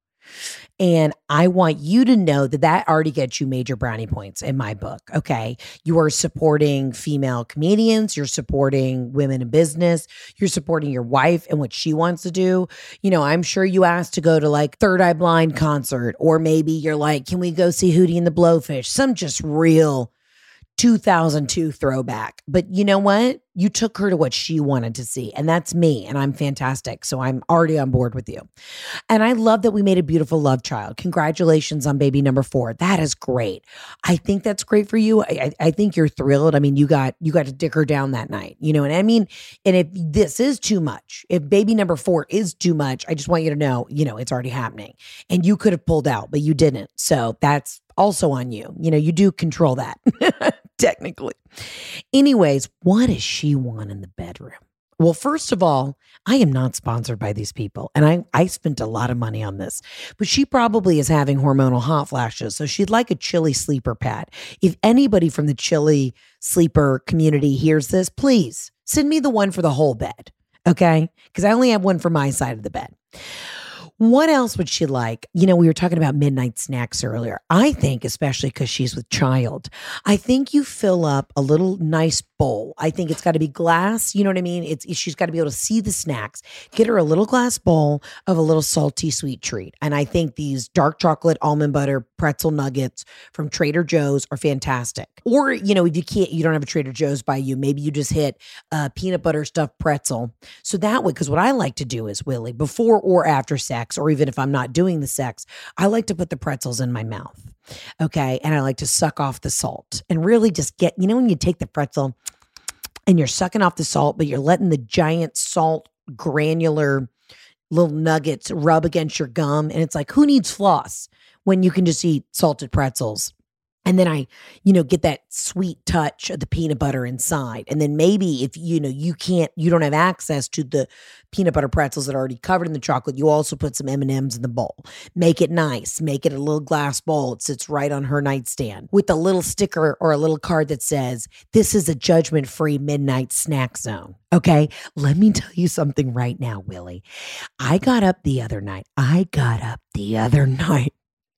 And I want you to know that that already gets you major brownie points in my book. Okay. You are supporting female comedians. You're supporting women in business. You're supporting your wife and what she wants to do. You know, I'm sure you asked to go to like Third Eye Blind concert, or maybe you're like, can we go see Hootie and the Blowfish? Some just real two thousand two throwback. But you know what? You took her to what she wanted to see. And that's me. And I'm fantastic. So I'm already on board with you. And I love that we made a beautiful love child. Congratulations on baby number four. That is great. I think that's great for you. I, I think you're thrilled. I mean, you got, you got to dick her down that night, you know, and I mean, and if this is too much, if baby number four is too much, I just want you to know, you know, it's already happening and you could have pulled out, but you didn't. So that's also on you. You know, you do control that technically. Anyways, what does she want in the bedroom? Well, first of all, I am not sponsored by these people. And I, I spent a lot of money on this, but she probably is having hormonal hot flashes. So she'd like a chilly sleeper pad. If anybody from the chilly sleeper community hears this, please send me the one for the whole bed. Okay. Because I only have one for my side of the bed. What else would she like? You know, we were talking about midnight snacks earlier. I think, especially because she's with child, I think you fill up a little nice bowl. I think it's got to be glass. You know what I mean? It's she's got to be able to see the snacks. Get her a little glass bowl of a little salty sweet treat. And I think these dark chocolate almond butter pretzel nuggets from Trader Joe's are fantastic. Or, you know, if you can't, you don't have a Trader Joe's by you, maybe you just hit a peanut butter stuffed pretzel. So that way, because what I like to do is, Willie, before or after sex, or even if I'm not doing the sex, I like to put the pretzels in my mouth. Okay. And I like to suck off the salt and really just get, you know, when you take the pretzel and you're sucking off the salt, but you're letting the giant salt granular little nuggets rub against your gum. And it's like, who needs floss when you can just eat salted pretzels? And then I, you know, get that sweet touch of the peanut butter inside. And then maybe if, you know, you can't, you don't have access to the peanut butter pretzels that are already covered in the chocolate, you also put some M and M's in the bowl. Make it nice. Make it a little glass bowl. It sits right on her nightstand with a little sticker or a little card that says, this is a judgment-free midnight snack zone. Okay. Let me tell you something right now, Willie. I got up the other night. I got up the other night.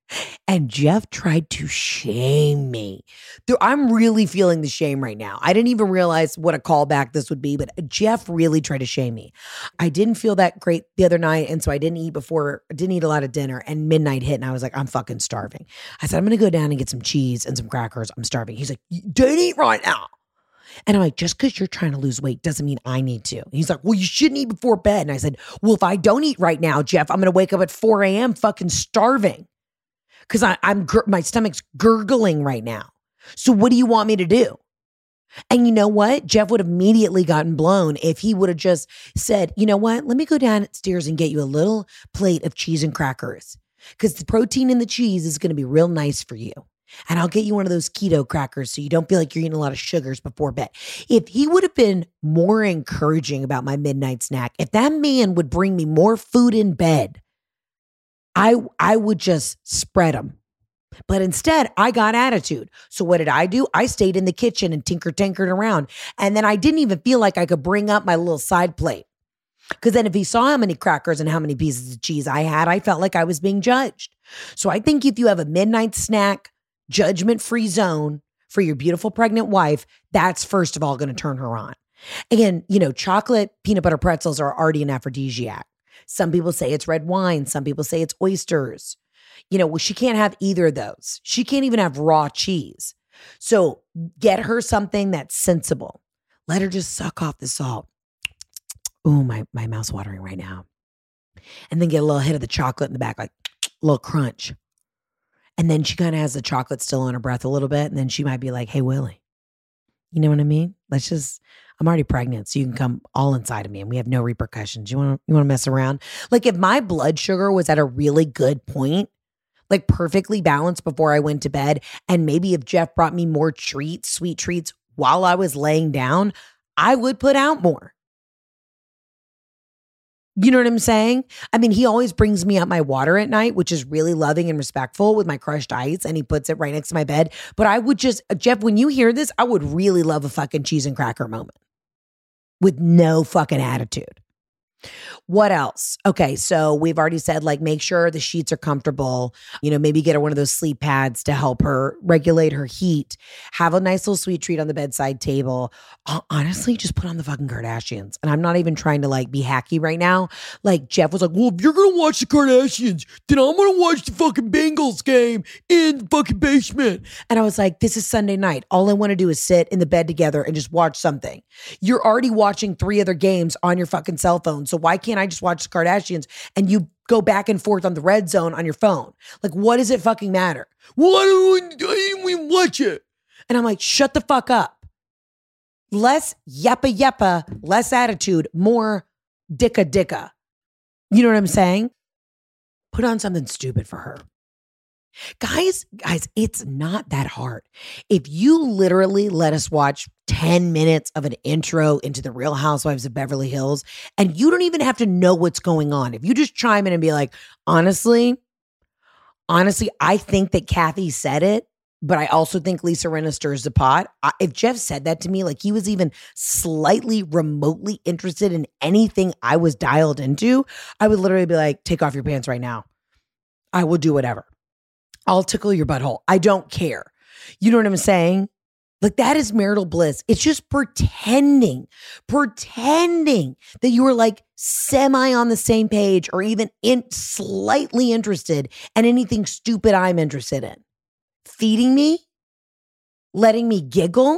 And Jeff tried to shame me. There, I'm really feeling the shame right now. I didn't even realize what a callback this would be, but Jeff really tried to shame me. I didn't feel that great the other night, and so I didn't eat before, didn't eat a lot of dinner, and midnight hit, and I was like, I'm fucking starving. I said, I'm going to go down and get some cheese and some crackers. I'm starving. He's like, don't eat right now. And I'm like, just because you're trying to lose weight doesn't mean I need to. He's like, well, you shouldn't eat before bed. And I said, well, if I don't eat right now, Jeff, I'm going to wake up at four a.m. fucking starving because I'm my stomach's gurgling right now. So what do you want me to do? And you know what? Jeff would have immediately gotten blown if he would have just said, you know what? Let me go downstairs and get you a little plate of cheese and crackers because the protein in the cheese is going to be real nice for you. And I'll get you one of those keto crackers so you don't feel like you're eating a lot of sugars before bed. If he would have been more encouraging about my midnight snack, if that man would bring me more food in bed, I I would just spread him. But instead, I got attitude. So what did I do? I stayed in the kitchen and tinker tinkered around. And then I didn't even feel like I could bring up my little side plate. Because then if he saw how many crackers and how many pieces of cheese I had, I felt like I was being judged. So I think if you have a midnight snack, judgment-free zone for your beautiful pregnant wife, that's first of all going to turn her on. Again, you know, chocolate peanut butter pretzels are already an aphrodisiac. Some people say it's red wine. Some people say it's oysters. You know, well, she can't have either of those. She can't even have raw cheese. So get her something that's sensible. Let her just suck off the salt. Ooh, my, my mouth's watering right now. And then get a little hit of the chocolate in the back, like a little crunch. And then she kind of has the chocolate still on her breath a little bit. And then she might be like, hey, Willie, you know what I mean? Let's just, I'm already pregnant. So you can come all inside of me and we have no repercussions. You want to, you want to mess around? Like if my blood sugar was at a really good point, like perfectly balanced before I went to bed. And maybe if Jeff brought me more treats, sweet treats while I was laying down, I would put out more. You know what I'm saying? I mean, he always brings me out my water at night, which is really loving and respectful with my crushed ice, and he puts it right next to my bed. But I would just, Jeff, when you hear this, I would really love a fucking cheese and cracker moment with no fucking attitude. What else? Okay, so we've already said, like, make sure the sheets are comfortable. You know, maybe get her one of those sleep pads to help her regulate her heat. Have a nice little sweet treat on the bedside table. Honestly, just put on the fucking Kardashians. And I'm not even trying to, like, be hacky right now. Like, Jeff was like, well, if you're going to watch the Kardashians, then I'm going to watch the fucking Bengals game in the fucking basement. And I was like, this is Sunday night. All I want to do is sit in the bed together and just watch something. You're already watching three other games on your fucking cell phone. So why can't I just watch the Kardashians and you go back and forth on the red zone on your phone? Like, what does it fucking matter? Well, I don't, I didn't even watch it. And I'm like, shut the fuck up. Less yappa yappa, less attitude, more dicka dicka. You know what I'm saying? Put on something stupid for her. Guys, guys, it's not that hard. If you literally let us watch ten minutes of an intro into the Real Housewives of Beverly Hills, and you don't even have to know what's going on. If you just chime in and be like, honestly, honestly, I think that Kathy said it, but I also think Lisa Rinna stirs the pot. I, if Jeff said that to me, like he was even slightly remotely interested in anything I was dialed into, I would literally be like, take off your pants right now. I will do whatever. I'll tickle your butthole. I don't care. You know what I'm saying? Like that is marital bliss. It's just pretending, pretending that you were like semi on the same page or even in slightly interested in anything stupid I'm interested in. Feeding me, letting me giggle,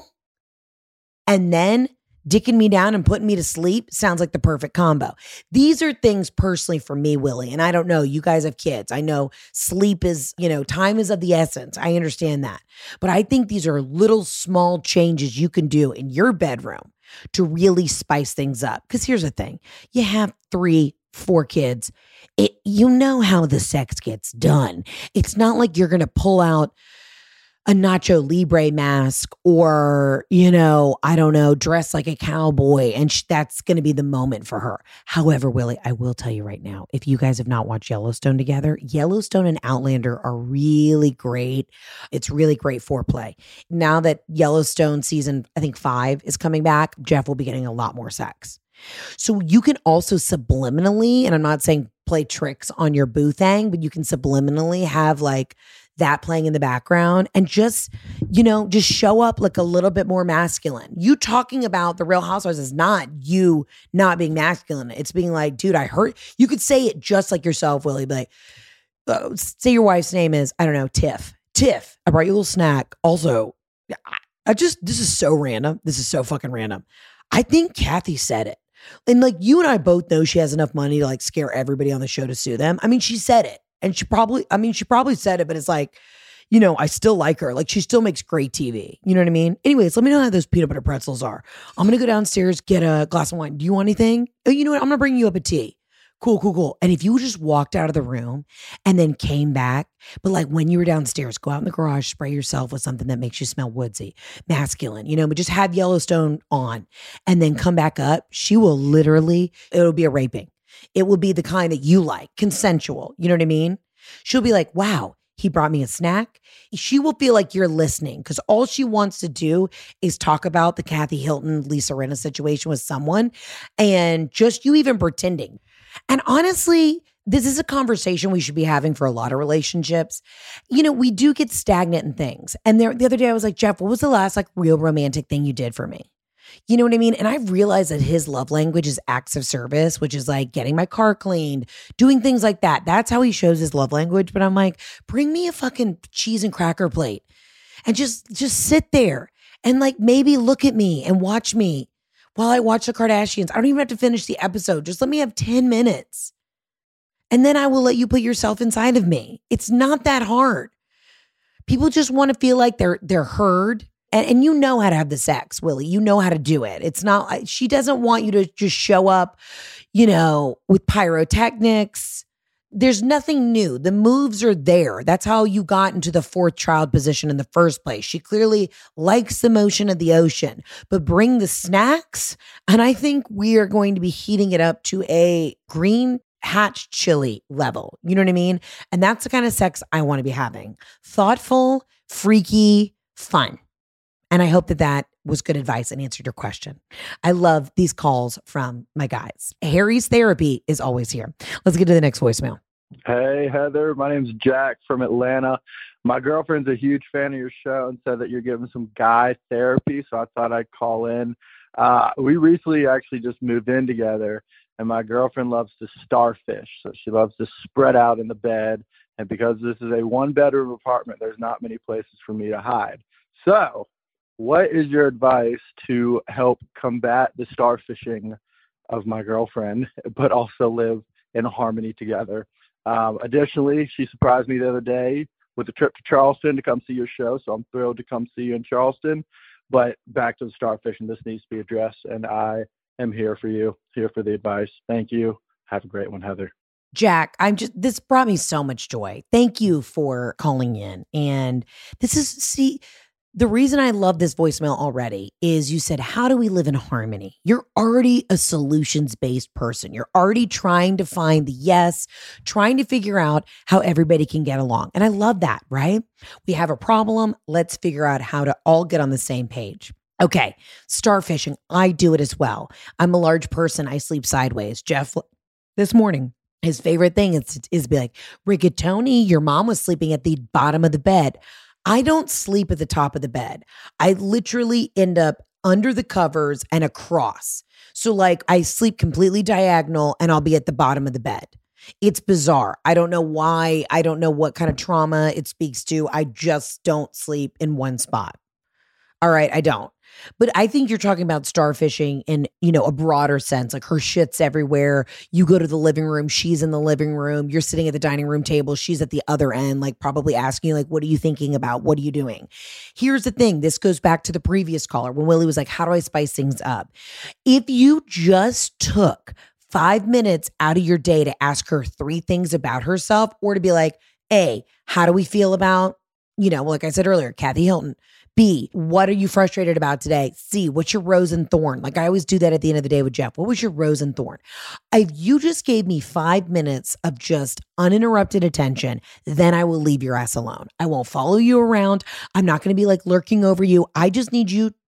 and then dicking me down and putting me to sleep sounds like the perfect combo. These are things personally for me, Willie. And I don't know, you guys have kids. I know sleep is, you know, time is of the essence. I understand that. But I think these are little small changes you can do in your bedroom to really spice things up. Because here's the thing. You have three, four kids. It, you know how the sex gets done. It's not like you're going to pull out a Nacho Libre mask or, you know, I don't know, dress like a cowboy. And sh- that's going to be the moment for her. However, Willie, I will tell you right now, if you guys have not watched Yellowstone together, Yellowstone and Outlander are really great. It's really great foreplay. Now that Yellowstone season, I think five is coming back, Jeff will be getting a lot more sex. So you can also subliminally, and I'm not saying play tricks on your boo thing, but you can subliminally have like that playing in the background and just, you know, just show up like a little bit more masculine. You talking about the Real Housewives is not you not being masculine. It's being like, dude, I hurt. You could say it just like yourself, Willie. Be like, uh, say your wife's name is, I don't know, Tiff. Tiff, I brought you a little snack. Also, I, I just, this is so random. This is so fucking random. I think Kathy said it. And like you and I both know she has enough money to like scare everybody on the show to sue them. I mean, she said it. And she probably, I mean, she probably said it, but it's like, you know, I still like her. Like she still makes great T V. You know what I mean? Anyways, let me know how those peanut butter pretzels are. I'm going to go downstairs, get a glass of wine. Do you want anything? Oh, you know what? I'm going to bring you up a tea. Cool, cool, cool. And if you just walked out of the room and then came back, but like when you were downstairs, go out in the garage, spray yourself with something that makes you smell woodsy, masculine, you know, but just have Yellowstone on and then come back up, she will literally, it'll be a raping. It will be the kind that you like, consensual. You know what I mean? She'll be like, wow, he brought me a snack. She will feel like you're listening because all she wants to do is talk about the Kathy Hilton, Lisa Rinna situation with someone and just you even pretending. And honestly, this is a conversation we should be having for a lot of relationships. You know, we do get stagnant in things. And there, the other day I was like, Jeff, what was the last like real romantic thing you did for me? You know what I mean? And I realized that his love language is acts of service, which is like getting my car cleaned, doing things like that. That's how he shows his love language. But I'm like, bring me a fucking cheese and cracker plate and just, just sit there and like maybe look at me and watch me while I watch the Kardashians. I don't even have to finish the episode. Just let me have ten minutes. And then I will let you put yourself inside of me. It's not that hard. People just want to feel like they're they're heard. And, and you know how to have the sex, Willie. You know how to do it. It's not, she doesn't want you to just show up, you know, with pyrotechnics. There's nothing new. The moves are there. That's how you got into the fourth child position in the first place. She clearly likes the motion of the ocean, but bring the snacks. And I think we are going to be heating it up to a green hatch chili level. You know what I mean? And that's the kind of sex I want to be having. Thoughtful, freaky, fun. And I hope that that was good advice and answered your question. I love these calls from my guys. Harry's therapy is always here. Let's get to the next voicemail. Hey, Heather. My name's Jack from Atlanta. My girlfriend's a huge fan of your show and said that you're giving some guy therapy, so I thought I'd call in. Uh, we recently actually just moved in together, and my girlfriend loves to starfish, so she loves to spread out in the bed. And because this is a one-bedroom apartment, there's not many places for me to hide. So what is your advice to help combat the starfishing of my girlfriend, but also live in harmony together? Um, additionally, she surprised me the other day with a trip to Charleston to come see your show, so I'm thrilled to come see you in Charleston. But back to the starfishing, this needs to be addressed, and I am here for you, here for the advice. Thank you. Have a great one, Heather. Jack, I'm just, this brought me so much joy. Thank you for calling in. And this is, see, the reason I love this voicemail already is you said, how do we live in harmony? You're already a solutions-based person. You're already trying to find the yes, trying to figure out how everybody can get along. And I love that, right? We have a problem. Let's figure out how to all get on the same page. Okay, starfishing. I do it as well. I'm a large person. I sleep sideways. Jeff, this morning, his favorite thing is, is to be like, Rigatoni, your mom was sleeping at the bottom of the bed. I don't sleep at the top of the bed. I literally end up under the covers and across. So like I sleep completely diagonal and I'll be at the bottom of the bed. It's bizarre. I don't know why. I don't know what kind of trauma it speaks to. I just don't sleep in one spot. All right, I don't. But I think you're talking about starfishing in, you know, a broader sense, like her shit's everywhere. You go to the living room, she's in the living room, you're sitting at the dining room table, she's at the other end, like probably asking you, like, what are you thinking about? What are you doing? Here's the thing. This goes back to the previous caller when Willie was like, how do I spice things up? If you just took five minutes out of your day to ask her three things about herself, or to be like, A, how do we feel about, you know, like I said earlier, Kathy Hilton. B, what are you frustrated about today? C, what's your rose and thorn? Like I always do that at the end of the day with Jeff. What was your rose and thorn? If you just gave me five minutes of just uninterrupted attention, then I will leave your ass alone. I won't follow you around. I'm not going to be like lurking over you. I just need you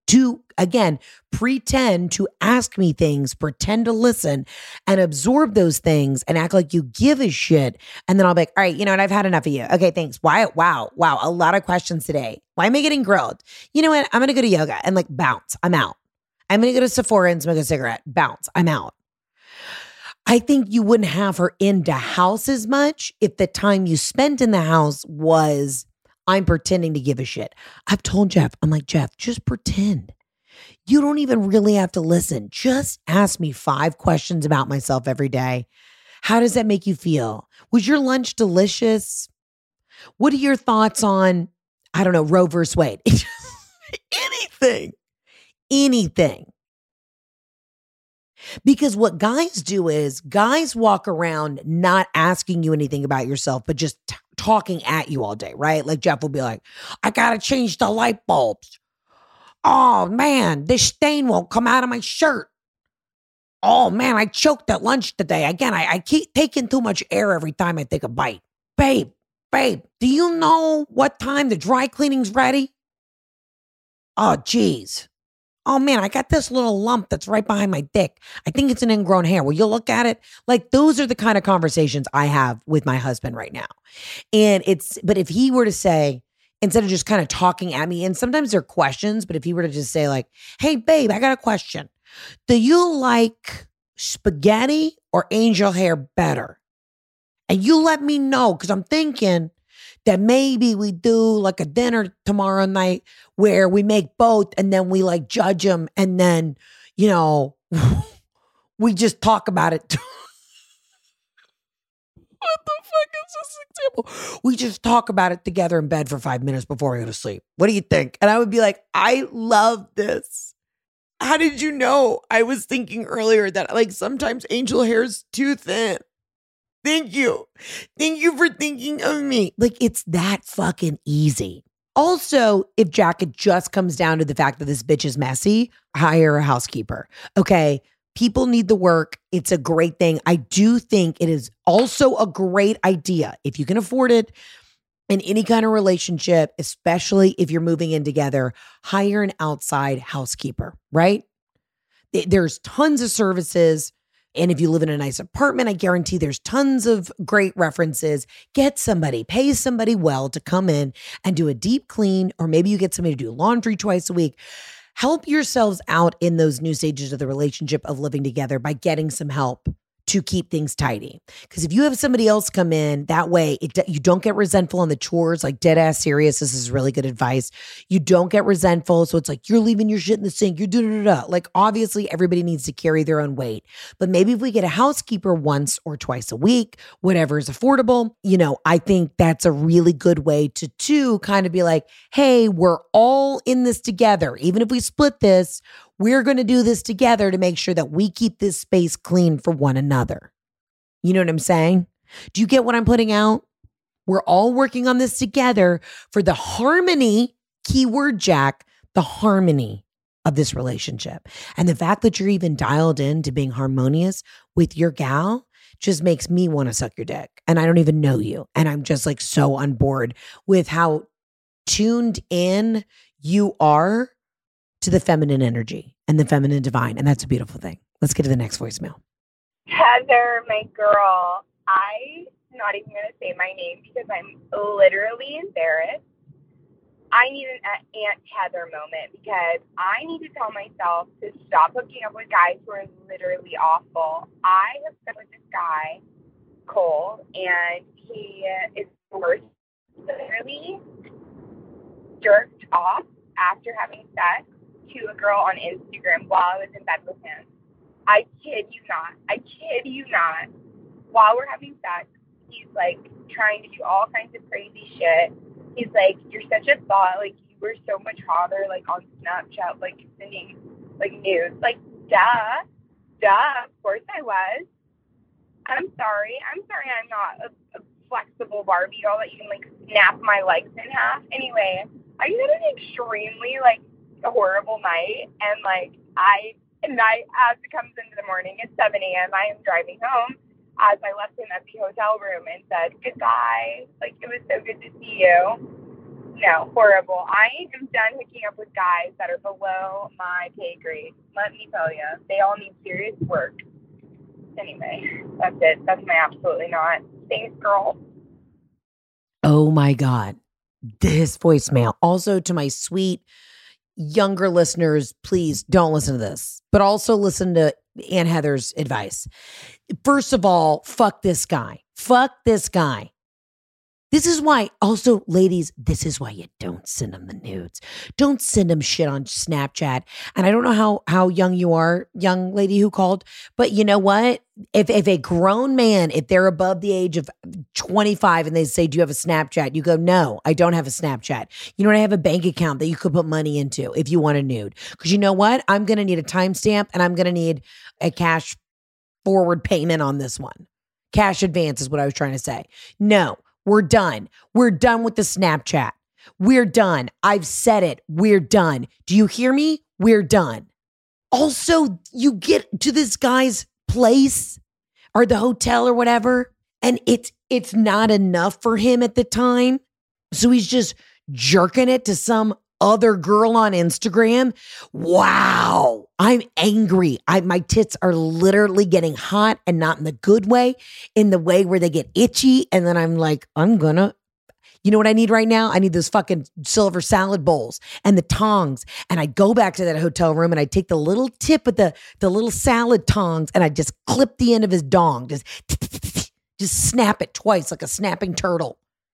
to, again, pretend to ask me things, pretend to listen and absorb those things and act like you give a shit. And then I'll be like, all right, you know what? I've had enough of you. Okay, thanks. Why? Wow. Wow. A lot of questions today. Why am I getting grilled? You know what? I'm going to go to yoga and like bounce. I'm out. I'm going to go to Sephora and smoke a cigarette. Bounce. I'm out. I think you wouldn't have her in the house as much if the time you spent in the house was, I'm pretending to give a shit. I've told Jeff, I'm like, Jeff, just pretend. You don't even really have to listen. Just ask me five questions about myself every day. How does that make you feel? Was your lunch delicious? What are your thoughts on, I don't know, Roe versus Wade? Anything. Anything. Because what guys do is guys walk around not asking you anything about yourself, but just t- talking at you all day, right? Like Jeff will be like, I got to change the light bulbs. Oh man, this stain won't come out of my shirt. Oh man, I choked at lunch today. Again, I, I keep taking too much air every time I take a bite. Babe, babe, do you know what time the dry cleaning's ready? Oh, geez. Oh man, I got this little lump that's right behind my dick. I think it's an ingrown hair. Will you look at it? Like those are the kind of conversations I have with my husband right now. And it's, but if he were to say, instead of just kind of talking at me, and sometimes they're questions, but if he were to just say like, hey babe, I got a question. Do you like spaghetti or angel hair better? And you let me know, because I'm thinking that maybe we do like a dinner tomorrow night where we make both and then we like judge them and then, you know, we just talk about it. What the fuck is this example? We just talk about it together in bed for five minutes before we go to sleep. What do you think? And I would be like, I love this. How did you know? I was thinking earlier that like sometimes angel hair is too thin. Thank you. Thank you for thinking of me. Like, it's that fucking easy. Also, if Jack, it just comes down to the fact that this bitch is messy, hire a housekeeper. Okay. People need the work. It's a great thing. I do think it is also a great idea, if you can afford it, in any kind of relationship, especially if you're moving in together, hire an outside housekeeper, right? There's tons of services. And if you live in a nice apartment, I guarantee there's tons of great references. Get somebody, pay somebody well to come in and do a deep clean, or maybe you get somebody to do laundry twice a week. Help yourselves out in those new stages of the relationship of living together by getting some help to keep things tidy. Because if you have somebody else come in, that way it, you don't get resentful on the chores, like dead ass serious. This is really good advice. You don't get resentful. So it's like, you're leaving your shit in the sink. You're doing it. Like obviously everybody needs to carry their own weight. But maybe if we get a housekeeper once or twice a week, whatever is affordable, you know, I think that's a really good way to, to kind of be like, hey, we're all in this together. Even if we split this, we're going to do this together to make sure that we keep this space clean for one another. You know what I'm saying? Do you get what I'm putting out? We're all working on this together for the harmony, keyword Jack, the harmony of this relationship. And the fact that you're even dialed in to being harmonious with your gal just makes me want to suck your dick. And I don't even know you. And I'm just like so on board with how tuned in you are to the feminine energy and the feminine divine. And that's a beautiful thing. Let's get to the next voicemail. Heather, my girl, I'm not even going to say my name because I'm literally embarrassed. I need an Aunt Heather moment because I need to tell myself to stop hooking up with guys who are literally awful. I have been with this guy, Cole, and he is the worst. Literally jerked off after having sex to a girl on Instagram while I was in bed with him. I kid you not. I kid you not. While we're having sex, he's like trying to do all kinds of crazy shit. He's like, you're such a thought. Like, you were so much hotter, like on Snapchat, like sending like nudes. Like, duh. Duh. Of course I was. I'm sorry. I'm sorry I'm not a, a flexible Barbie doll that you can like snap my legs in half. Anyway, I had an extremely like a horrible night, and like I night as it comes into the morning at seven a.m. I am driving home as I left him at the hotel room and said goodbye. Like, it was so good to see you. No, horrible. I am done hooking up with guys that are below my pay grade. Let me tell you, they all need serious work. Anyway, that's it. That's my absolutely not. Thanks, girl. Oh my God. This voicemail. Also, to my sweet younger listeners, please don't listen to this, but also listen to Aunt Heather's advice. First of all, fuck this guy. Fuck this guy. This is why, also, ladies, this is why you don't send them the nudes. Don't send them shit on Snapchat. And I don't know how how young you are, young lady who called, but you know what? If if a grown man, if they're above the age of twenty-five and they say, do you have a Snapchat? You go, no, I don't have a Snapchat. You know what? I have a bank account that you could put money into if you want a nude. Because you know what? I'm going to need a timestamp and I'm going to need a cash forward payment on this one. Cash advance is what I was trying to say. No. We're done. We're done with the Snapchat. We're done. I've said it. We're done. Do you hear me? We're done. Also, you get to this guy's place or the hotel or whatever, and it's it's not enough for him at the time. So he's just jerking it to some other girl on Instagram. Wow. I'm angry. I my tits are literally getting hot, and not in the good way, in the way where they get itchy. And then I'm like, I'm gonna, you know what I need right now? I need those fucking silver salad bowls and the tongs. And I go back to that hotel room and I take the little tip of the, the little salad tongs and I just clip the end of his dong. Just, just snap it twice like a snapping turtle.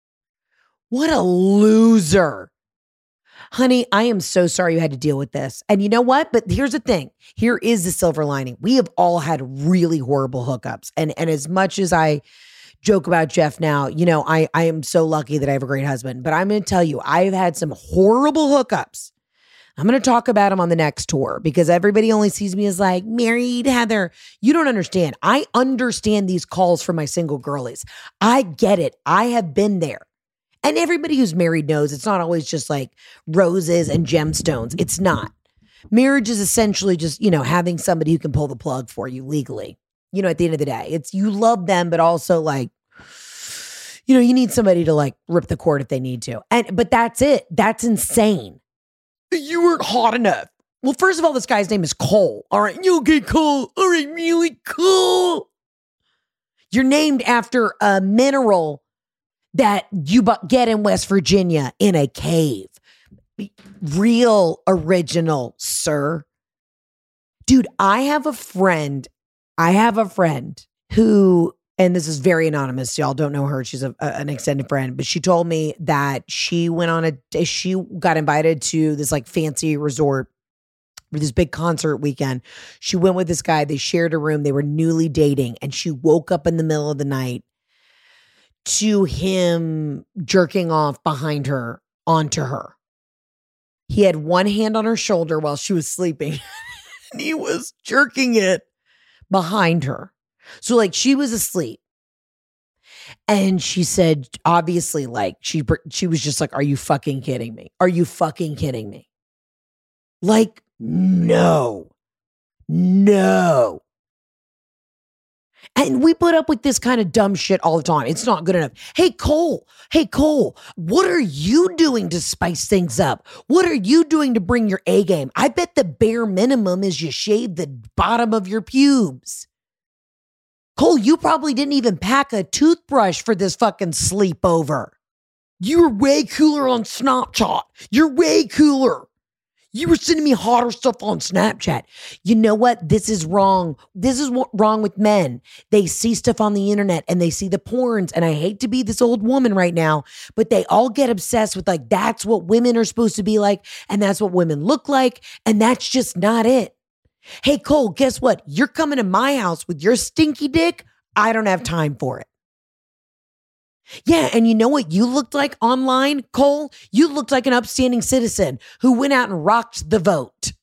What a loser. Honey, I am so sorry you had to deal with this. And you know what? But here's the thing. Here is the silver lining. We have all had really horrible hookups. And, and as much as I joke about Jeff now, you know, I, I am so lucky that I have a great husband. But I'm going to tell you, I've had some horrible hookups. I'm going to talk about them on the next tour because everybody only sees me as like, married Heather. You don't understand. I understand these calls from my single girlies. I get it. I have been there. And everybody who's married knows it's not always just like roses and gemstones. It's not. Marriage is essentially just, you know, having somebody who can pull the plug for you legally. You know, at the end of the day, it's you love them, but also like, you know, you need somebody to like rip the cord if they need to. And but that's it. That's insane. You weren't hot enough. Well, first of all, this guy's name is Cole. All right, you okay, Cole? All right, really cool. You're named after a mineral that you get in West Virginia in a cave. Real original, sir. Dude, I have a friend. I have a friend who, and this is very anonymous. Y'all don't know her. She's a, a, an extended friend, but she told me that she went on a, she got invited to this like fancy resort for this big concert weekend. She went with this guy. They shared a room. They were newly dating, and she woke up in the middle of the night to him jerking off behind her onto her. He had one hand on her shoulder while she was sleeping and he was jerking it behind her. So like she was asleep and she said, obviously like she, she was just like, are you fucking kidding me? Are you fucking kidding me? Like, no, no. And we put up with this kind of dumb shit all the time. It's not good enough. Hey, Cole. Hey, Cole. What are you doing to spice things up? What are you doing to bring your A game? I bet the bare minimum is you shave the bottom of your pubes. Cole, you probably didn't even pack a toothbrush for this fucking sleepover. You were way cooler on Snapchat. You're way cooler. You were sending me hotter stuff on Snapchat. You know what? This is wrong. This is what wrong with men. They see stuff on the internet and they see the porns. And I hate to be this old woman right now, but they all get obsessed with like, that's what women are supposed to be like. And that's what women look like. And that's just not it. Hey, Cole, guess what? You're coming to my house with your stinky dick. I don't have time for it. Yeah, and you know what you looked like online, Cole? You looked like an upstanding citizen who went out and rocked the vote.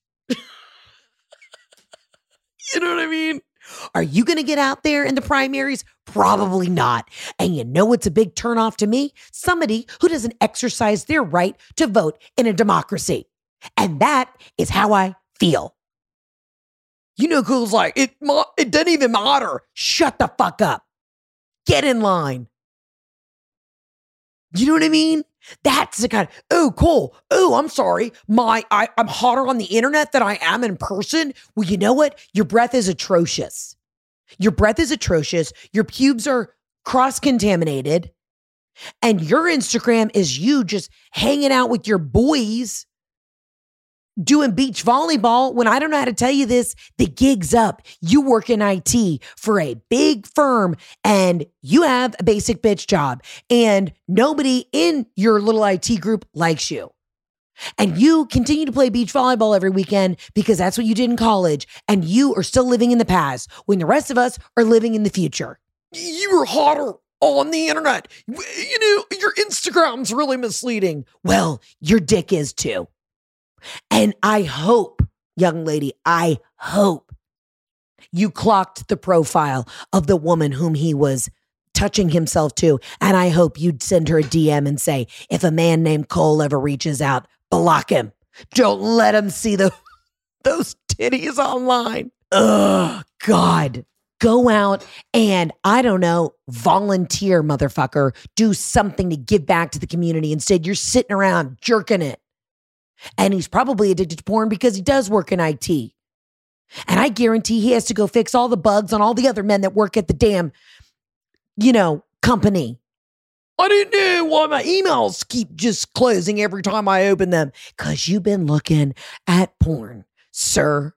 You know what I mean? Are you going to get out there in the primaries? Probably not. And you know what's a big turnoff to me? Somebody who doesn't exercise their right to vote in a democracy. And that is how I feel. You know, Cole's like, it, it doesn't even matter. Shut the fuck up. Get in line. You know what I mean? That's the kind of, oh, Cole, oh, I'm sorry. My, I, I'm hotter on the internet than I am in person. Well, you know what? Your breath is atrocious. Your breath is atrocious. Your pubes are cross-contaminated. And your Instagram is you just hanging out with your boys doing beach volleyball. When I don't know how to tell you this, the gig's up. You work in I T for a big firm and you have a basic bitch job and nobody in your little I T group likes you. And you continue to play beach volleyball every weekend because that's what you did in college. And you are still living in the past when the rest of us are living in the future. You're hotter on the internet. You know, your Instagram's really misleading. Well, your dick is too. And I hope, young lady, I hope you clocked the profile of the woman whom he was touching himself to. And I hope you'd send her a D M and say, if a man named Cole ever reaches out, block him. Don't let him see the those titties online. Ugh, God. Go out and, I don't know, volunteer, motherfucker. Do something to give back to the community. Instead, you're sitting around jerking it. And he's probably addicted to porn because he does work in I T. And I guarantee he has to go fix all the bugs on all the other men that work at the damn, you know, company. I didn't know why my emails keep just closing every time I open them. Because you've been looking at porn, sir.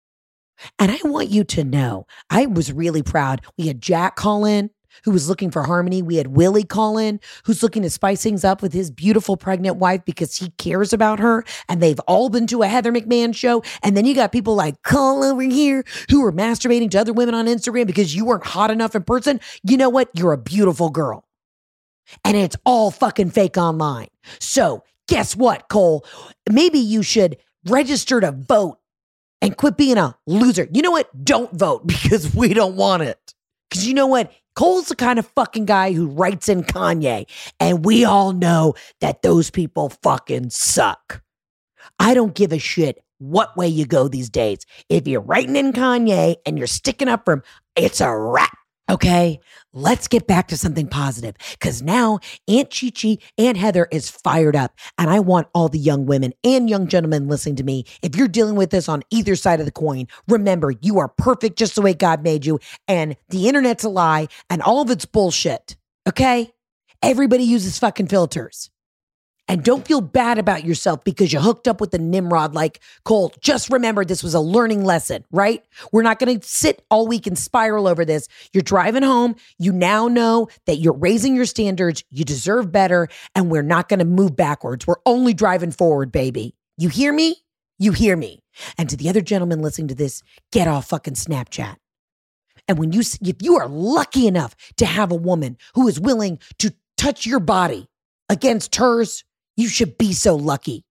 And I want you to know, I was really proud. We had Jack call in, who was looking for harmony. We had Willie call in, who's looking to spice things up with his beautiful pregnant wife because he cares about her. And they've all been to a Heather McMahon show. And then you got people like Cole over here who are masturbating to other women on Instagram because you weren't hot enough in person. You know what? You're a beautiful girl. And it's all fucking fake online. So guess what, Cole? Maybe you should register to vote and quit being a loser. You know what? Don't vote because we don't want it. Because you know what? Cole's the kind of fucking guy who writes in Kanye. And we all know that those people fucking suck. I don't give a shit what way you go these days. If you're writing in Kanye and you're sticking up for him, it's a wrap. Okay, let's get back to something positive because now Aunt Chi Chi, Aunt Heather is fired up. And I want all the young women and young gentlemen listening to me. If you're dealing with this on either side of the coin, remember you are perfect just the way God made you. And the internet's a lie and all of it's bullshit. Okay, everybody uses fucking filters. And don't feel bad about yourself because you hooked up with the Nimrod like Cole. Just remember this was a learning lesson, right? We're not going to sit all week and spiral over this. You're driving home. You now know that you're raising your standards. You deserve better. And we're not going to move backwards. We're only driving forward, baby. You hear me? You hear me. And to the other gentlemen listening to this, get off fucking Snapchat. And when you, if you are lucky enough to have a woman who is willing to touch your body against hers, you should be so lucky.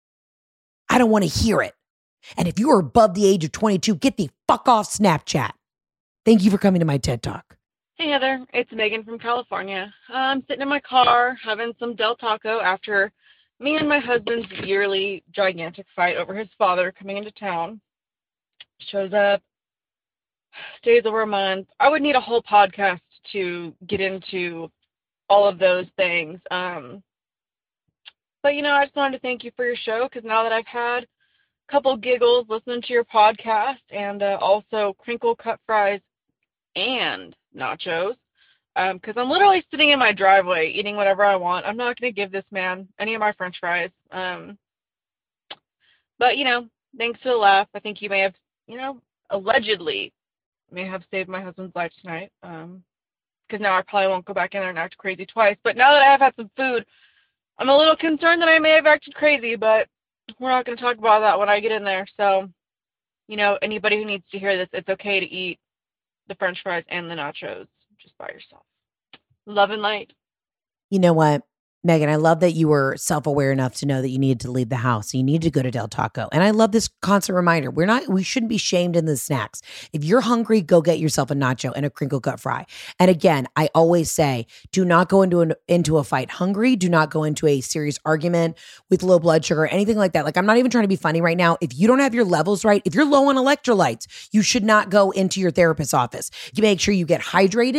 I don't want to hear it. And if you are above the age of twenty-two, get the fuck off Snapchat. Thank you for coming to my TED Talk. Hey, Heather. It's Megan from California. I'm sitting in my car having some Del Taco after me and my husband's yearly gigantic fight over his father coming into town. Shows up, stays over a month. I would need a whole podcast to get into all of those things. Um, But, you know, I just wanted to thank you for your show because now that I've had a couple giggles listening to your podcast and uh, also crinkle cut fries and nachos, because um, I'm literally sitting in my driveway eating whatever I want. I'm not going to give this man any of my French fries. Um, but, you know, thanks for the laugh. I think you may have, you know, allegedly may have saved my husband's life tonight um, because now I probably won't go back in there and act crazy twice. But now that I have had some food, I'm a little concerned that I may have acted crazy, but we're not going to talk about that when I get in there. So, you know, anybody who needs to hear this, it's okay to eat the French fries and the nachos just by yourself. Love and light. You know what, Megan, I love that you were self-aware enough to know that you needed to leave the house. You needed to go to Del Taco. And I love this constant reminder. We're not, we shouldn't be shamed in the snacks. If you're hungry, go get yourself a nacho and a crinkle cut fry. And again, I always say, do not go into an, into a fight hungry. Do not go into a serious argument with low blood sugar, anything like that. Like, I'm not even trying to be funny right now. If you don't have your levels right, if you're low on electrolytes, you should not go into your therapist's office. You make sure you get hydrated.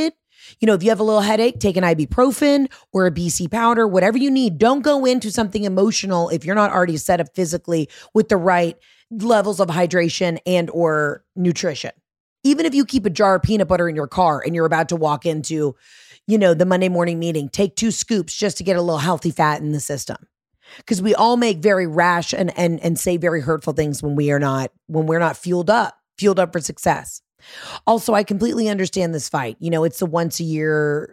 You know, if you have a little headache, take an ibuprofen or a B C powder, whatever you need. Don't go into something emotional if you're not already set up physically with the right levels of hydration and or nutrition. Even if you keep a jar of peanut butter in your car and you're about to walk into, you know, the Monday morning meeting, take two scoops just to get a little healthy fat in the system. Because we all make very rash and and and say very hurtful things when we are not when we're not fueled up, fueled up for success. Also, I completely understand this fight. You know, it's a once a year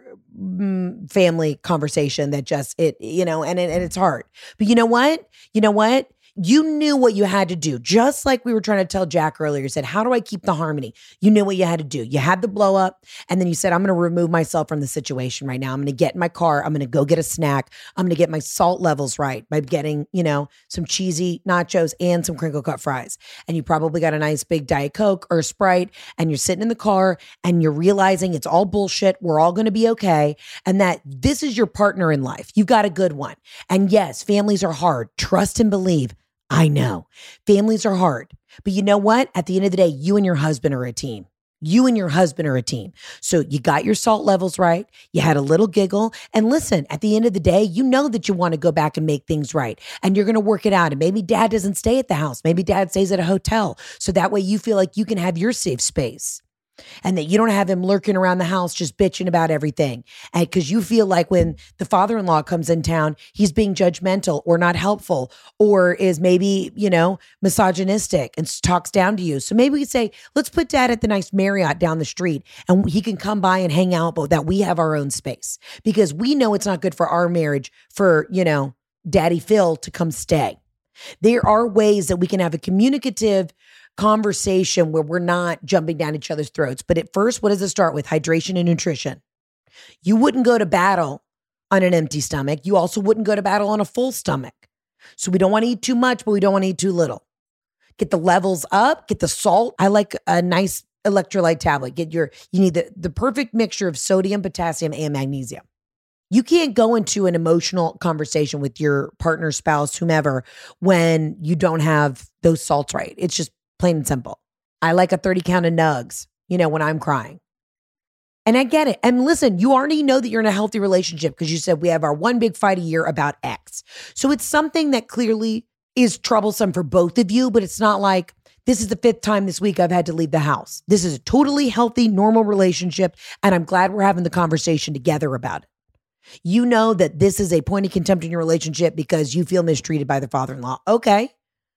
mm, family conversation that just it, you know, and it, and it's hard. But you know what? You know what? You knew what you had to do. Just like we were trying to tell Jack earlier, you said, how do I keep the harmony? You knew what you had to do. You had the blow up, and then you said, I'm going to remove myself from the situation right now. I'm going to get in my car. I'm going to go get a snack. I'm going to get my salt levels right by getting, you know, some cheesy nachos and some crinkle cut fries. And you probably got a nice big Diet Coke or a Sprite, and you're sitting in the car and you're realizing it's all bullshit. We're all going to be okay. And that this is your partner in life. You've got a good one. And yes, families are hard. Trust and believe. I know families are hard, but you know what? At the end of the day, you and your husband are a team. You and your husband are a team. So you got your salt levels right. You had a little giggle. And listen, at the end of the day, you know that you want to go back and make things right. And you're going to work it out. And maybe dad doesn't stay at the house. Maybe dad stays at a hotel. So that way you feel like you can have your safe space. And that you don't have him lurking around the house just bitching about everything. And because you feel like when the father-in-law comes in town, he's being judgmental or not helpful or is maybe, you know, misogynistic and talks down to you. So maybe we say, let's put dad at the nice Marriott down the street and he can come by and hang out, but that we have our own space. Because we know it's not good for our marriage for, you know, Daddy Phil to come stay. There are ways that we can have a communicative conversation where we're not jumping down each other's throats. But at first, what does it start with? Hydration and nutrition. You wouldn't go to battle on an empty stomach. You also wouldn't go to battle on a full stomach. So we don't want to eat too much, but we don't want to eat too little. Get the levels up, get the salt. I like a nice electrolyte tablet. Get your, you need the, the perfect mixture of sodium, potassium, and magnesium. You can't go into an emotional conversation with your partner, spouse, whomever, when you don't have those salts right. It's just plain and simple. I like a thirty count of nugs, you know, when I'm crying. And I get it. And listen, you already know that you're in a healthy relationship because you said we have our one big fight a year about X. So it's something that clearly is troublesome for both of you, but it's not like this is the fifth time this week I've had to leave the house. This is a totally healthy, normal relationship. And I'm glad we're having the conversation together about it. You know that this is a point of contempt in your relationship because you feel mistreated by the father-in-law. Okay.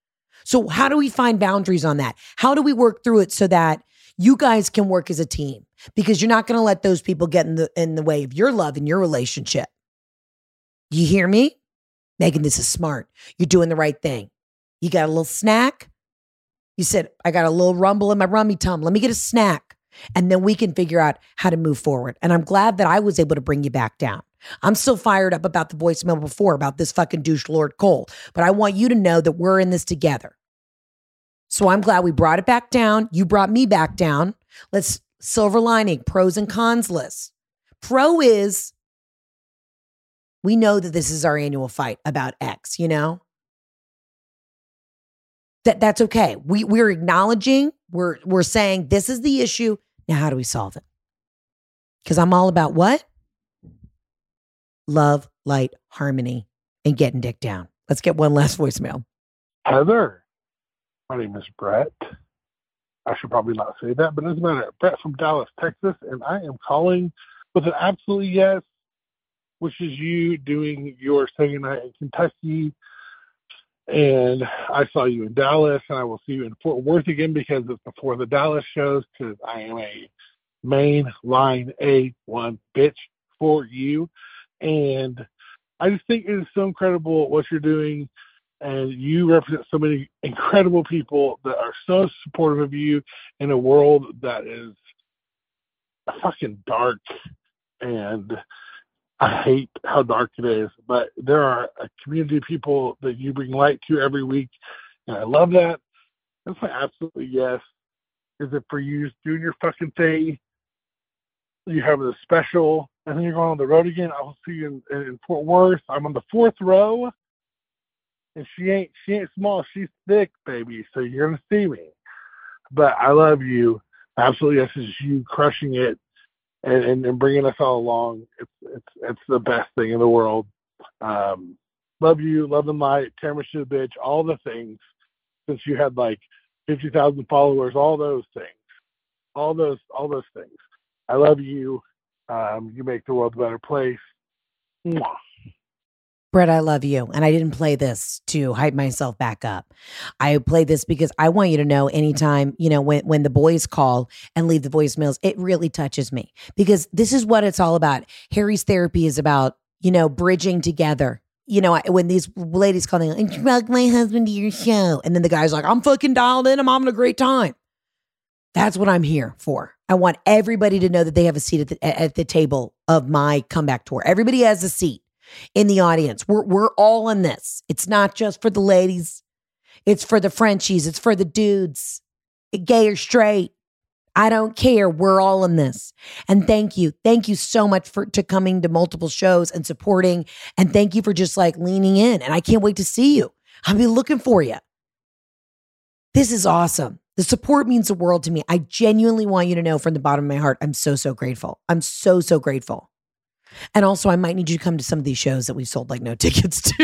So how do we find boundaries on that? How do we work through it so that you guys can work as a team? Because you're not going to let those people get in the in the way of your love and your relationship. You hear me? Megan, this is smart. You're doing the right thing. You got a little snack? You said, I got a little rumble in my rummy tum. Let me get a snack. And then we can figure out how to move forward. And I'm glad that I was able to bring you back down. I'm still fired up about the voicemail before about this fucking douche Lord Cole. But I want you to know that we're in this together. So I'm glad we brought it back down. You brought me back down. Let's silver lining, pros and cons list. Pro is we know that this is our annual fight about X, you know? That that's okay. We we're acknowledging, we're we're saying this is the issue. Now how do we solve it? Because I'm all about what? Love, light, harmony, and getting dick down. Let's get one last voicemail. Heather. My name is Brett. I should probably not say that, but it doesn't matter. Brett from Dallas, Texas, and I am calling with an absolutely yes, which is you doing your second night in Kentucky. And I saw you in Dallas, and I will see you in Fort Worth again because it's before the Dallas shows, because I am a main line A one bitch for you. And I just think it is so incredible what you're doing. And you represent so many incredible people that are so supportive of you in a world that is fucking dark. And I hate how dark it is. But there are a community of people that you bring light to every week. And I love that. That's my absolutely yes. Is it for you doing your fucking thing? You have a special, and then you're going on the road again. I will see you in, in Fort Worth. I'm on the fourth row. And she ain't she ain't small, she's thick, baby. So you're gonna see me. But I love you. Absolutely, yes, is you crushing it and, and, and bringing us all along. It's it's it's the best thing in the world. Um, love you, love and light, Tiramisu bitch, all the things. Since you had like fifty thousand followers, all those things, all those all those things. I love you. Um, you make the world a better place. Mwah. Brett, I love you. And I didn't play this to hype myself back up. I played this because I want you to know anytime, you know, when, when the boys call and leave the voicemails, it really touches me because this is what it's all about. Harry's therapy is about, you know, bridging together. You know, when these ladies call, they go, I drug my husband to your show. And then the guy's like, I'm fucking dialed in. I'm having a great time. That's what I'm here for. I want everybody to know that they have a seat at the, at the table of my comeback tour. Everybody has a seat in the audience. We're we're all in this. It's not just for the ladies. It's for the Frenchies. It's for the dudes, gay or straight. I don't care. We're all in this. And thank you. Thank you so much for to coming to multiple shows and supporting. And thank you for just like leaning in. And I can't wait to see you. I'll be looking for you. This is awesome. The support means the world to me. I genuinely want you to know from the bottom of my heart, I'm so, so grateful. I'm so, so grateful. And also, I might need you to come to some of these shows that we've sold like no tickets to.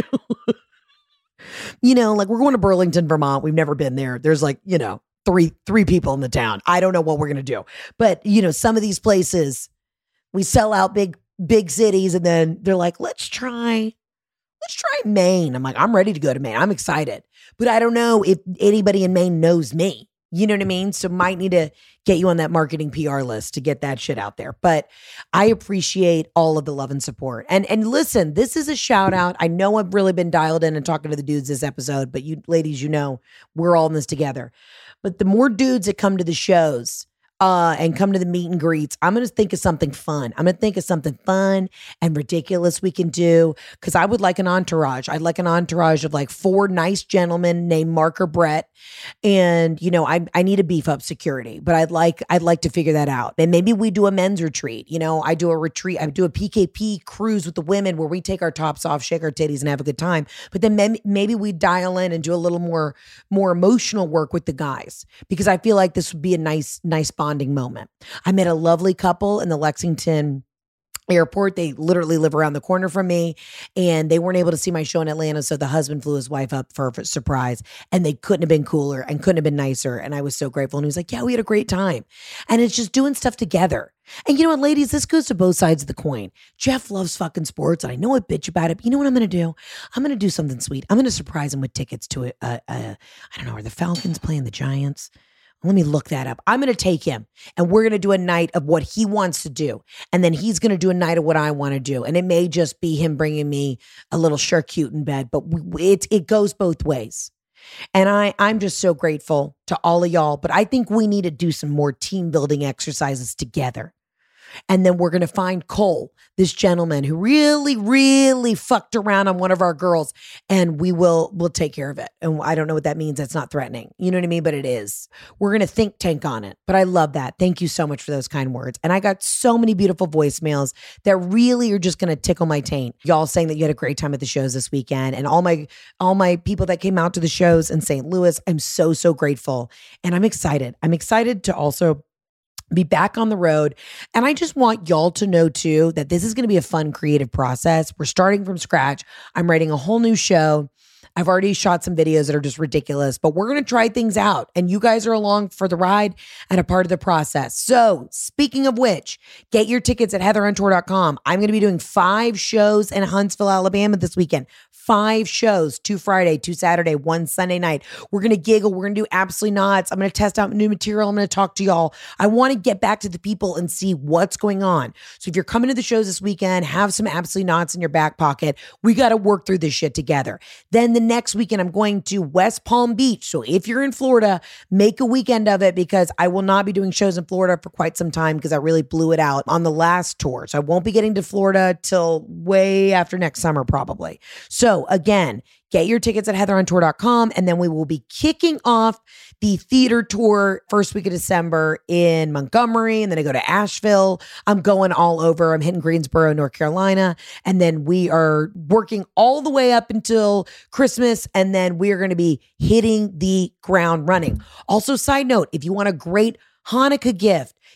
You know, like we're going to Burlington, Vermont. We've never been there. There's like, you know, three three people in the town. I don't know what we're going to do. But, you know, some of these places, we sell out big, big cities. And then they're like, let's try, let's try Maine. I'm like, I'm ready to go to Maine. I'm excited. But I don't know if anybody in Maine knows me. You know what I mean? So might need to get you on that marketing P R list to get that shit out there. But I appreciate all of the love and support. And and listen, this is a shout out. I know I've really been dialed in and talking to the dudes this episode, but you ladies, you know, we're all in this together. But the more dudes that come to the shows uh, and come to the meet and greets, I'm going to think of something fun. I'm going to think of something fun and ridiculous we can do because I would like an entourage. I'd like an entourage of like four nice gentlemen named Mark or Brett. And, you know, I I need to beef up security, but I'd like, I'd like to figure that out. And maybe we do a men's retreat. You know, I do a retreat, I do a P K P cruise with the women where we take our tops off, shake our titties and have a good time. But then maybe, maybe we dial in and do a little more, more emotional work with the guys because I feel like this would be a nice, nice bonding moment. I met a lovely couple in the Lexington airport. They literally live around the corner from me and they weren't able to see my show in Atlanta. So the husband flew his wife up for a surprise and they couldn't have been cooler and couldn't have been nicer. And I was so grateful. And he was like, yeah, we had a great time. And it's just doing stuff together. And you know what, ladies, this goes to both sides of the coin. Jeff loves fucking sports and I know I bitch about it, but you know what I'm going to do? I'm going to do something sweet. I'm going to surprise him with tickets to a, a, a I don't know, are the Falcons playing the Giants? Let me look that up. I'm going to take him and we're going to do a night of what he wants to do. And then he's going to do a night of what I want to do. And it may just be him bringing me a little charcuterie in bed, but it, it goes both ways. And I, I'm just so grateful to all of y'all, but I think we need to do some more team building exercises together. And then we're going to find Cole, this gentleman who really, really fucked around on one of our girls, and we will we'll take care of it. And I don't know what that means. That's not threatening. You know what I mean? But it is. We're going to think tank on it. But I love that. Thank you so much for those kind words. And I got so many beautiful voicemails that really are just going to tickle my taint. Y'all saying that you had a great time at the shows this weekend, and all my all my people that came out to the shows in Saint Louis. I'm so, so grateful. And I'm excited. I'm excited to also be back on the road. And I just want y'all to know too, that this is going to be a fun, creative process. We're starting from scratch. I'm writing a whole new show. I've already shot some videos that are just ridiculous, but we're going to try things out. And you guys are along for the ride and a part of the process. So speaking of which, get your tickets at heather on tour dot com. I'm going to be doing five shows in Huntsville, Alabama this weekend. Five shows, two Friday, two Saturday, one Sunday night. We're going to giggle. We're going to do absolutely nuts. I'm going to test out new material. I'm going to talk to y'all. I want to get back to the people and see what's going on. So if you're coming to the shows this weekend, have some absolutely nuts in your back pocket. We got to work through this shit together. Then the next weekend, I'm going to West Palm Beach. So if you're in Florida, make a weekend of it because I will not be doing shows in Florida for quite some time because I really blew it out on the last tour. So I won't be getting to Florida till way after next summer, probably. So again, get your tickets at heather on tour dot com, and then we will be kicking off the theater tour first week of December in Montgomery, and then I go to Asheville. I'm going all over. I'm hitting Greensboro, North Carolina, and then we are working all the way up until Christmas, and then we are going to be hitting the ground running. Also, side note, if you want a great Hanukkah gift,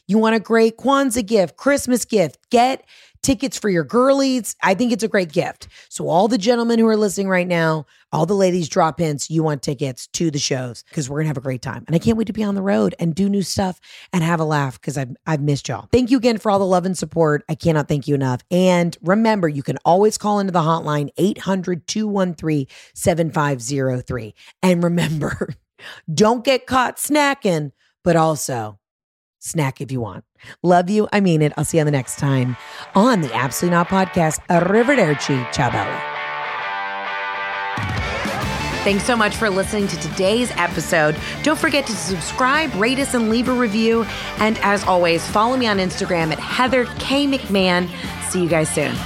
You want a great Kwanzaa gift, Christmas gift, get tickets for your girlies. I think it's a great gift. So all the gentlemen who are listening right now, all the ladies drop in. So you want tickets to the shows because we're going to have a great time. And I can't wait to be on the road and do new stuff and have a laugh because I've, I've missed y'all. Thank you again for all the love and support. I cannot thank you enough. And remember, you can always call into the hotline eight hundred, two one three, seven five zero three. And remember, don't get caught snacking, but also snack if you want. Love you. I mean it. I'll see you on the next time on the Absolutely Not Podcast. Arrivederci. Ciao, Bella. Thanks so much for listening to today's episode. Don't forget to subscribe, rate us, and leave a review. And as always, follow me on Instagram at Heather K. McMahon. See you guys soon.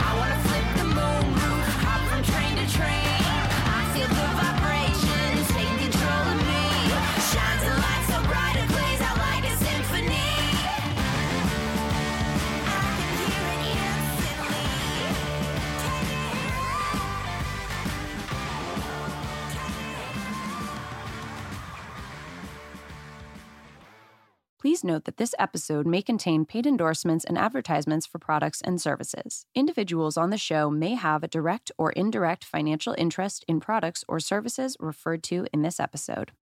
Please note that this episode may contain paid endorsements and advertisements for products and services. Individuals on the show may have a direct or indirect financial interest in products or services referred to in this episode.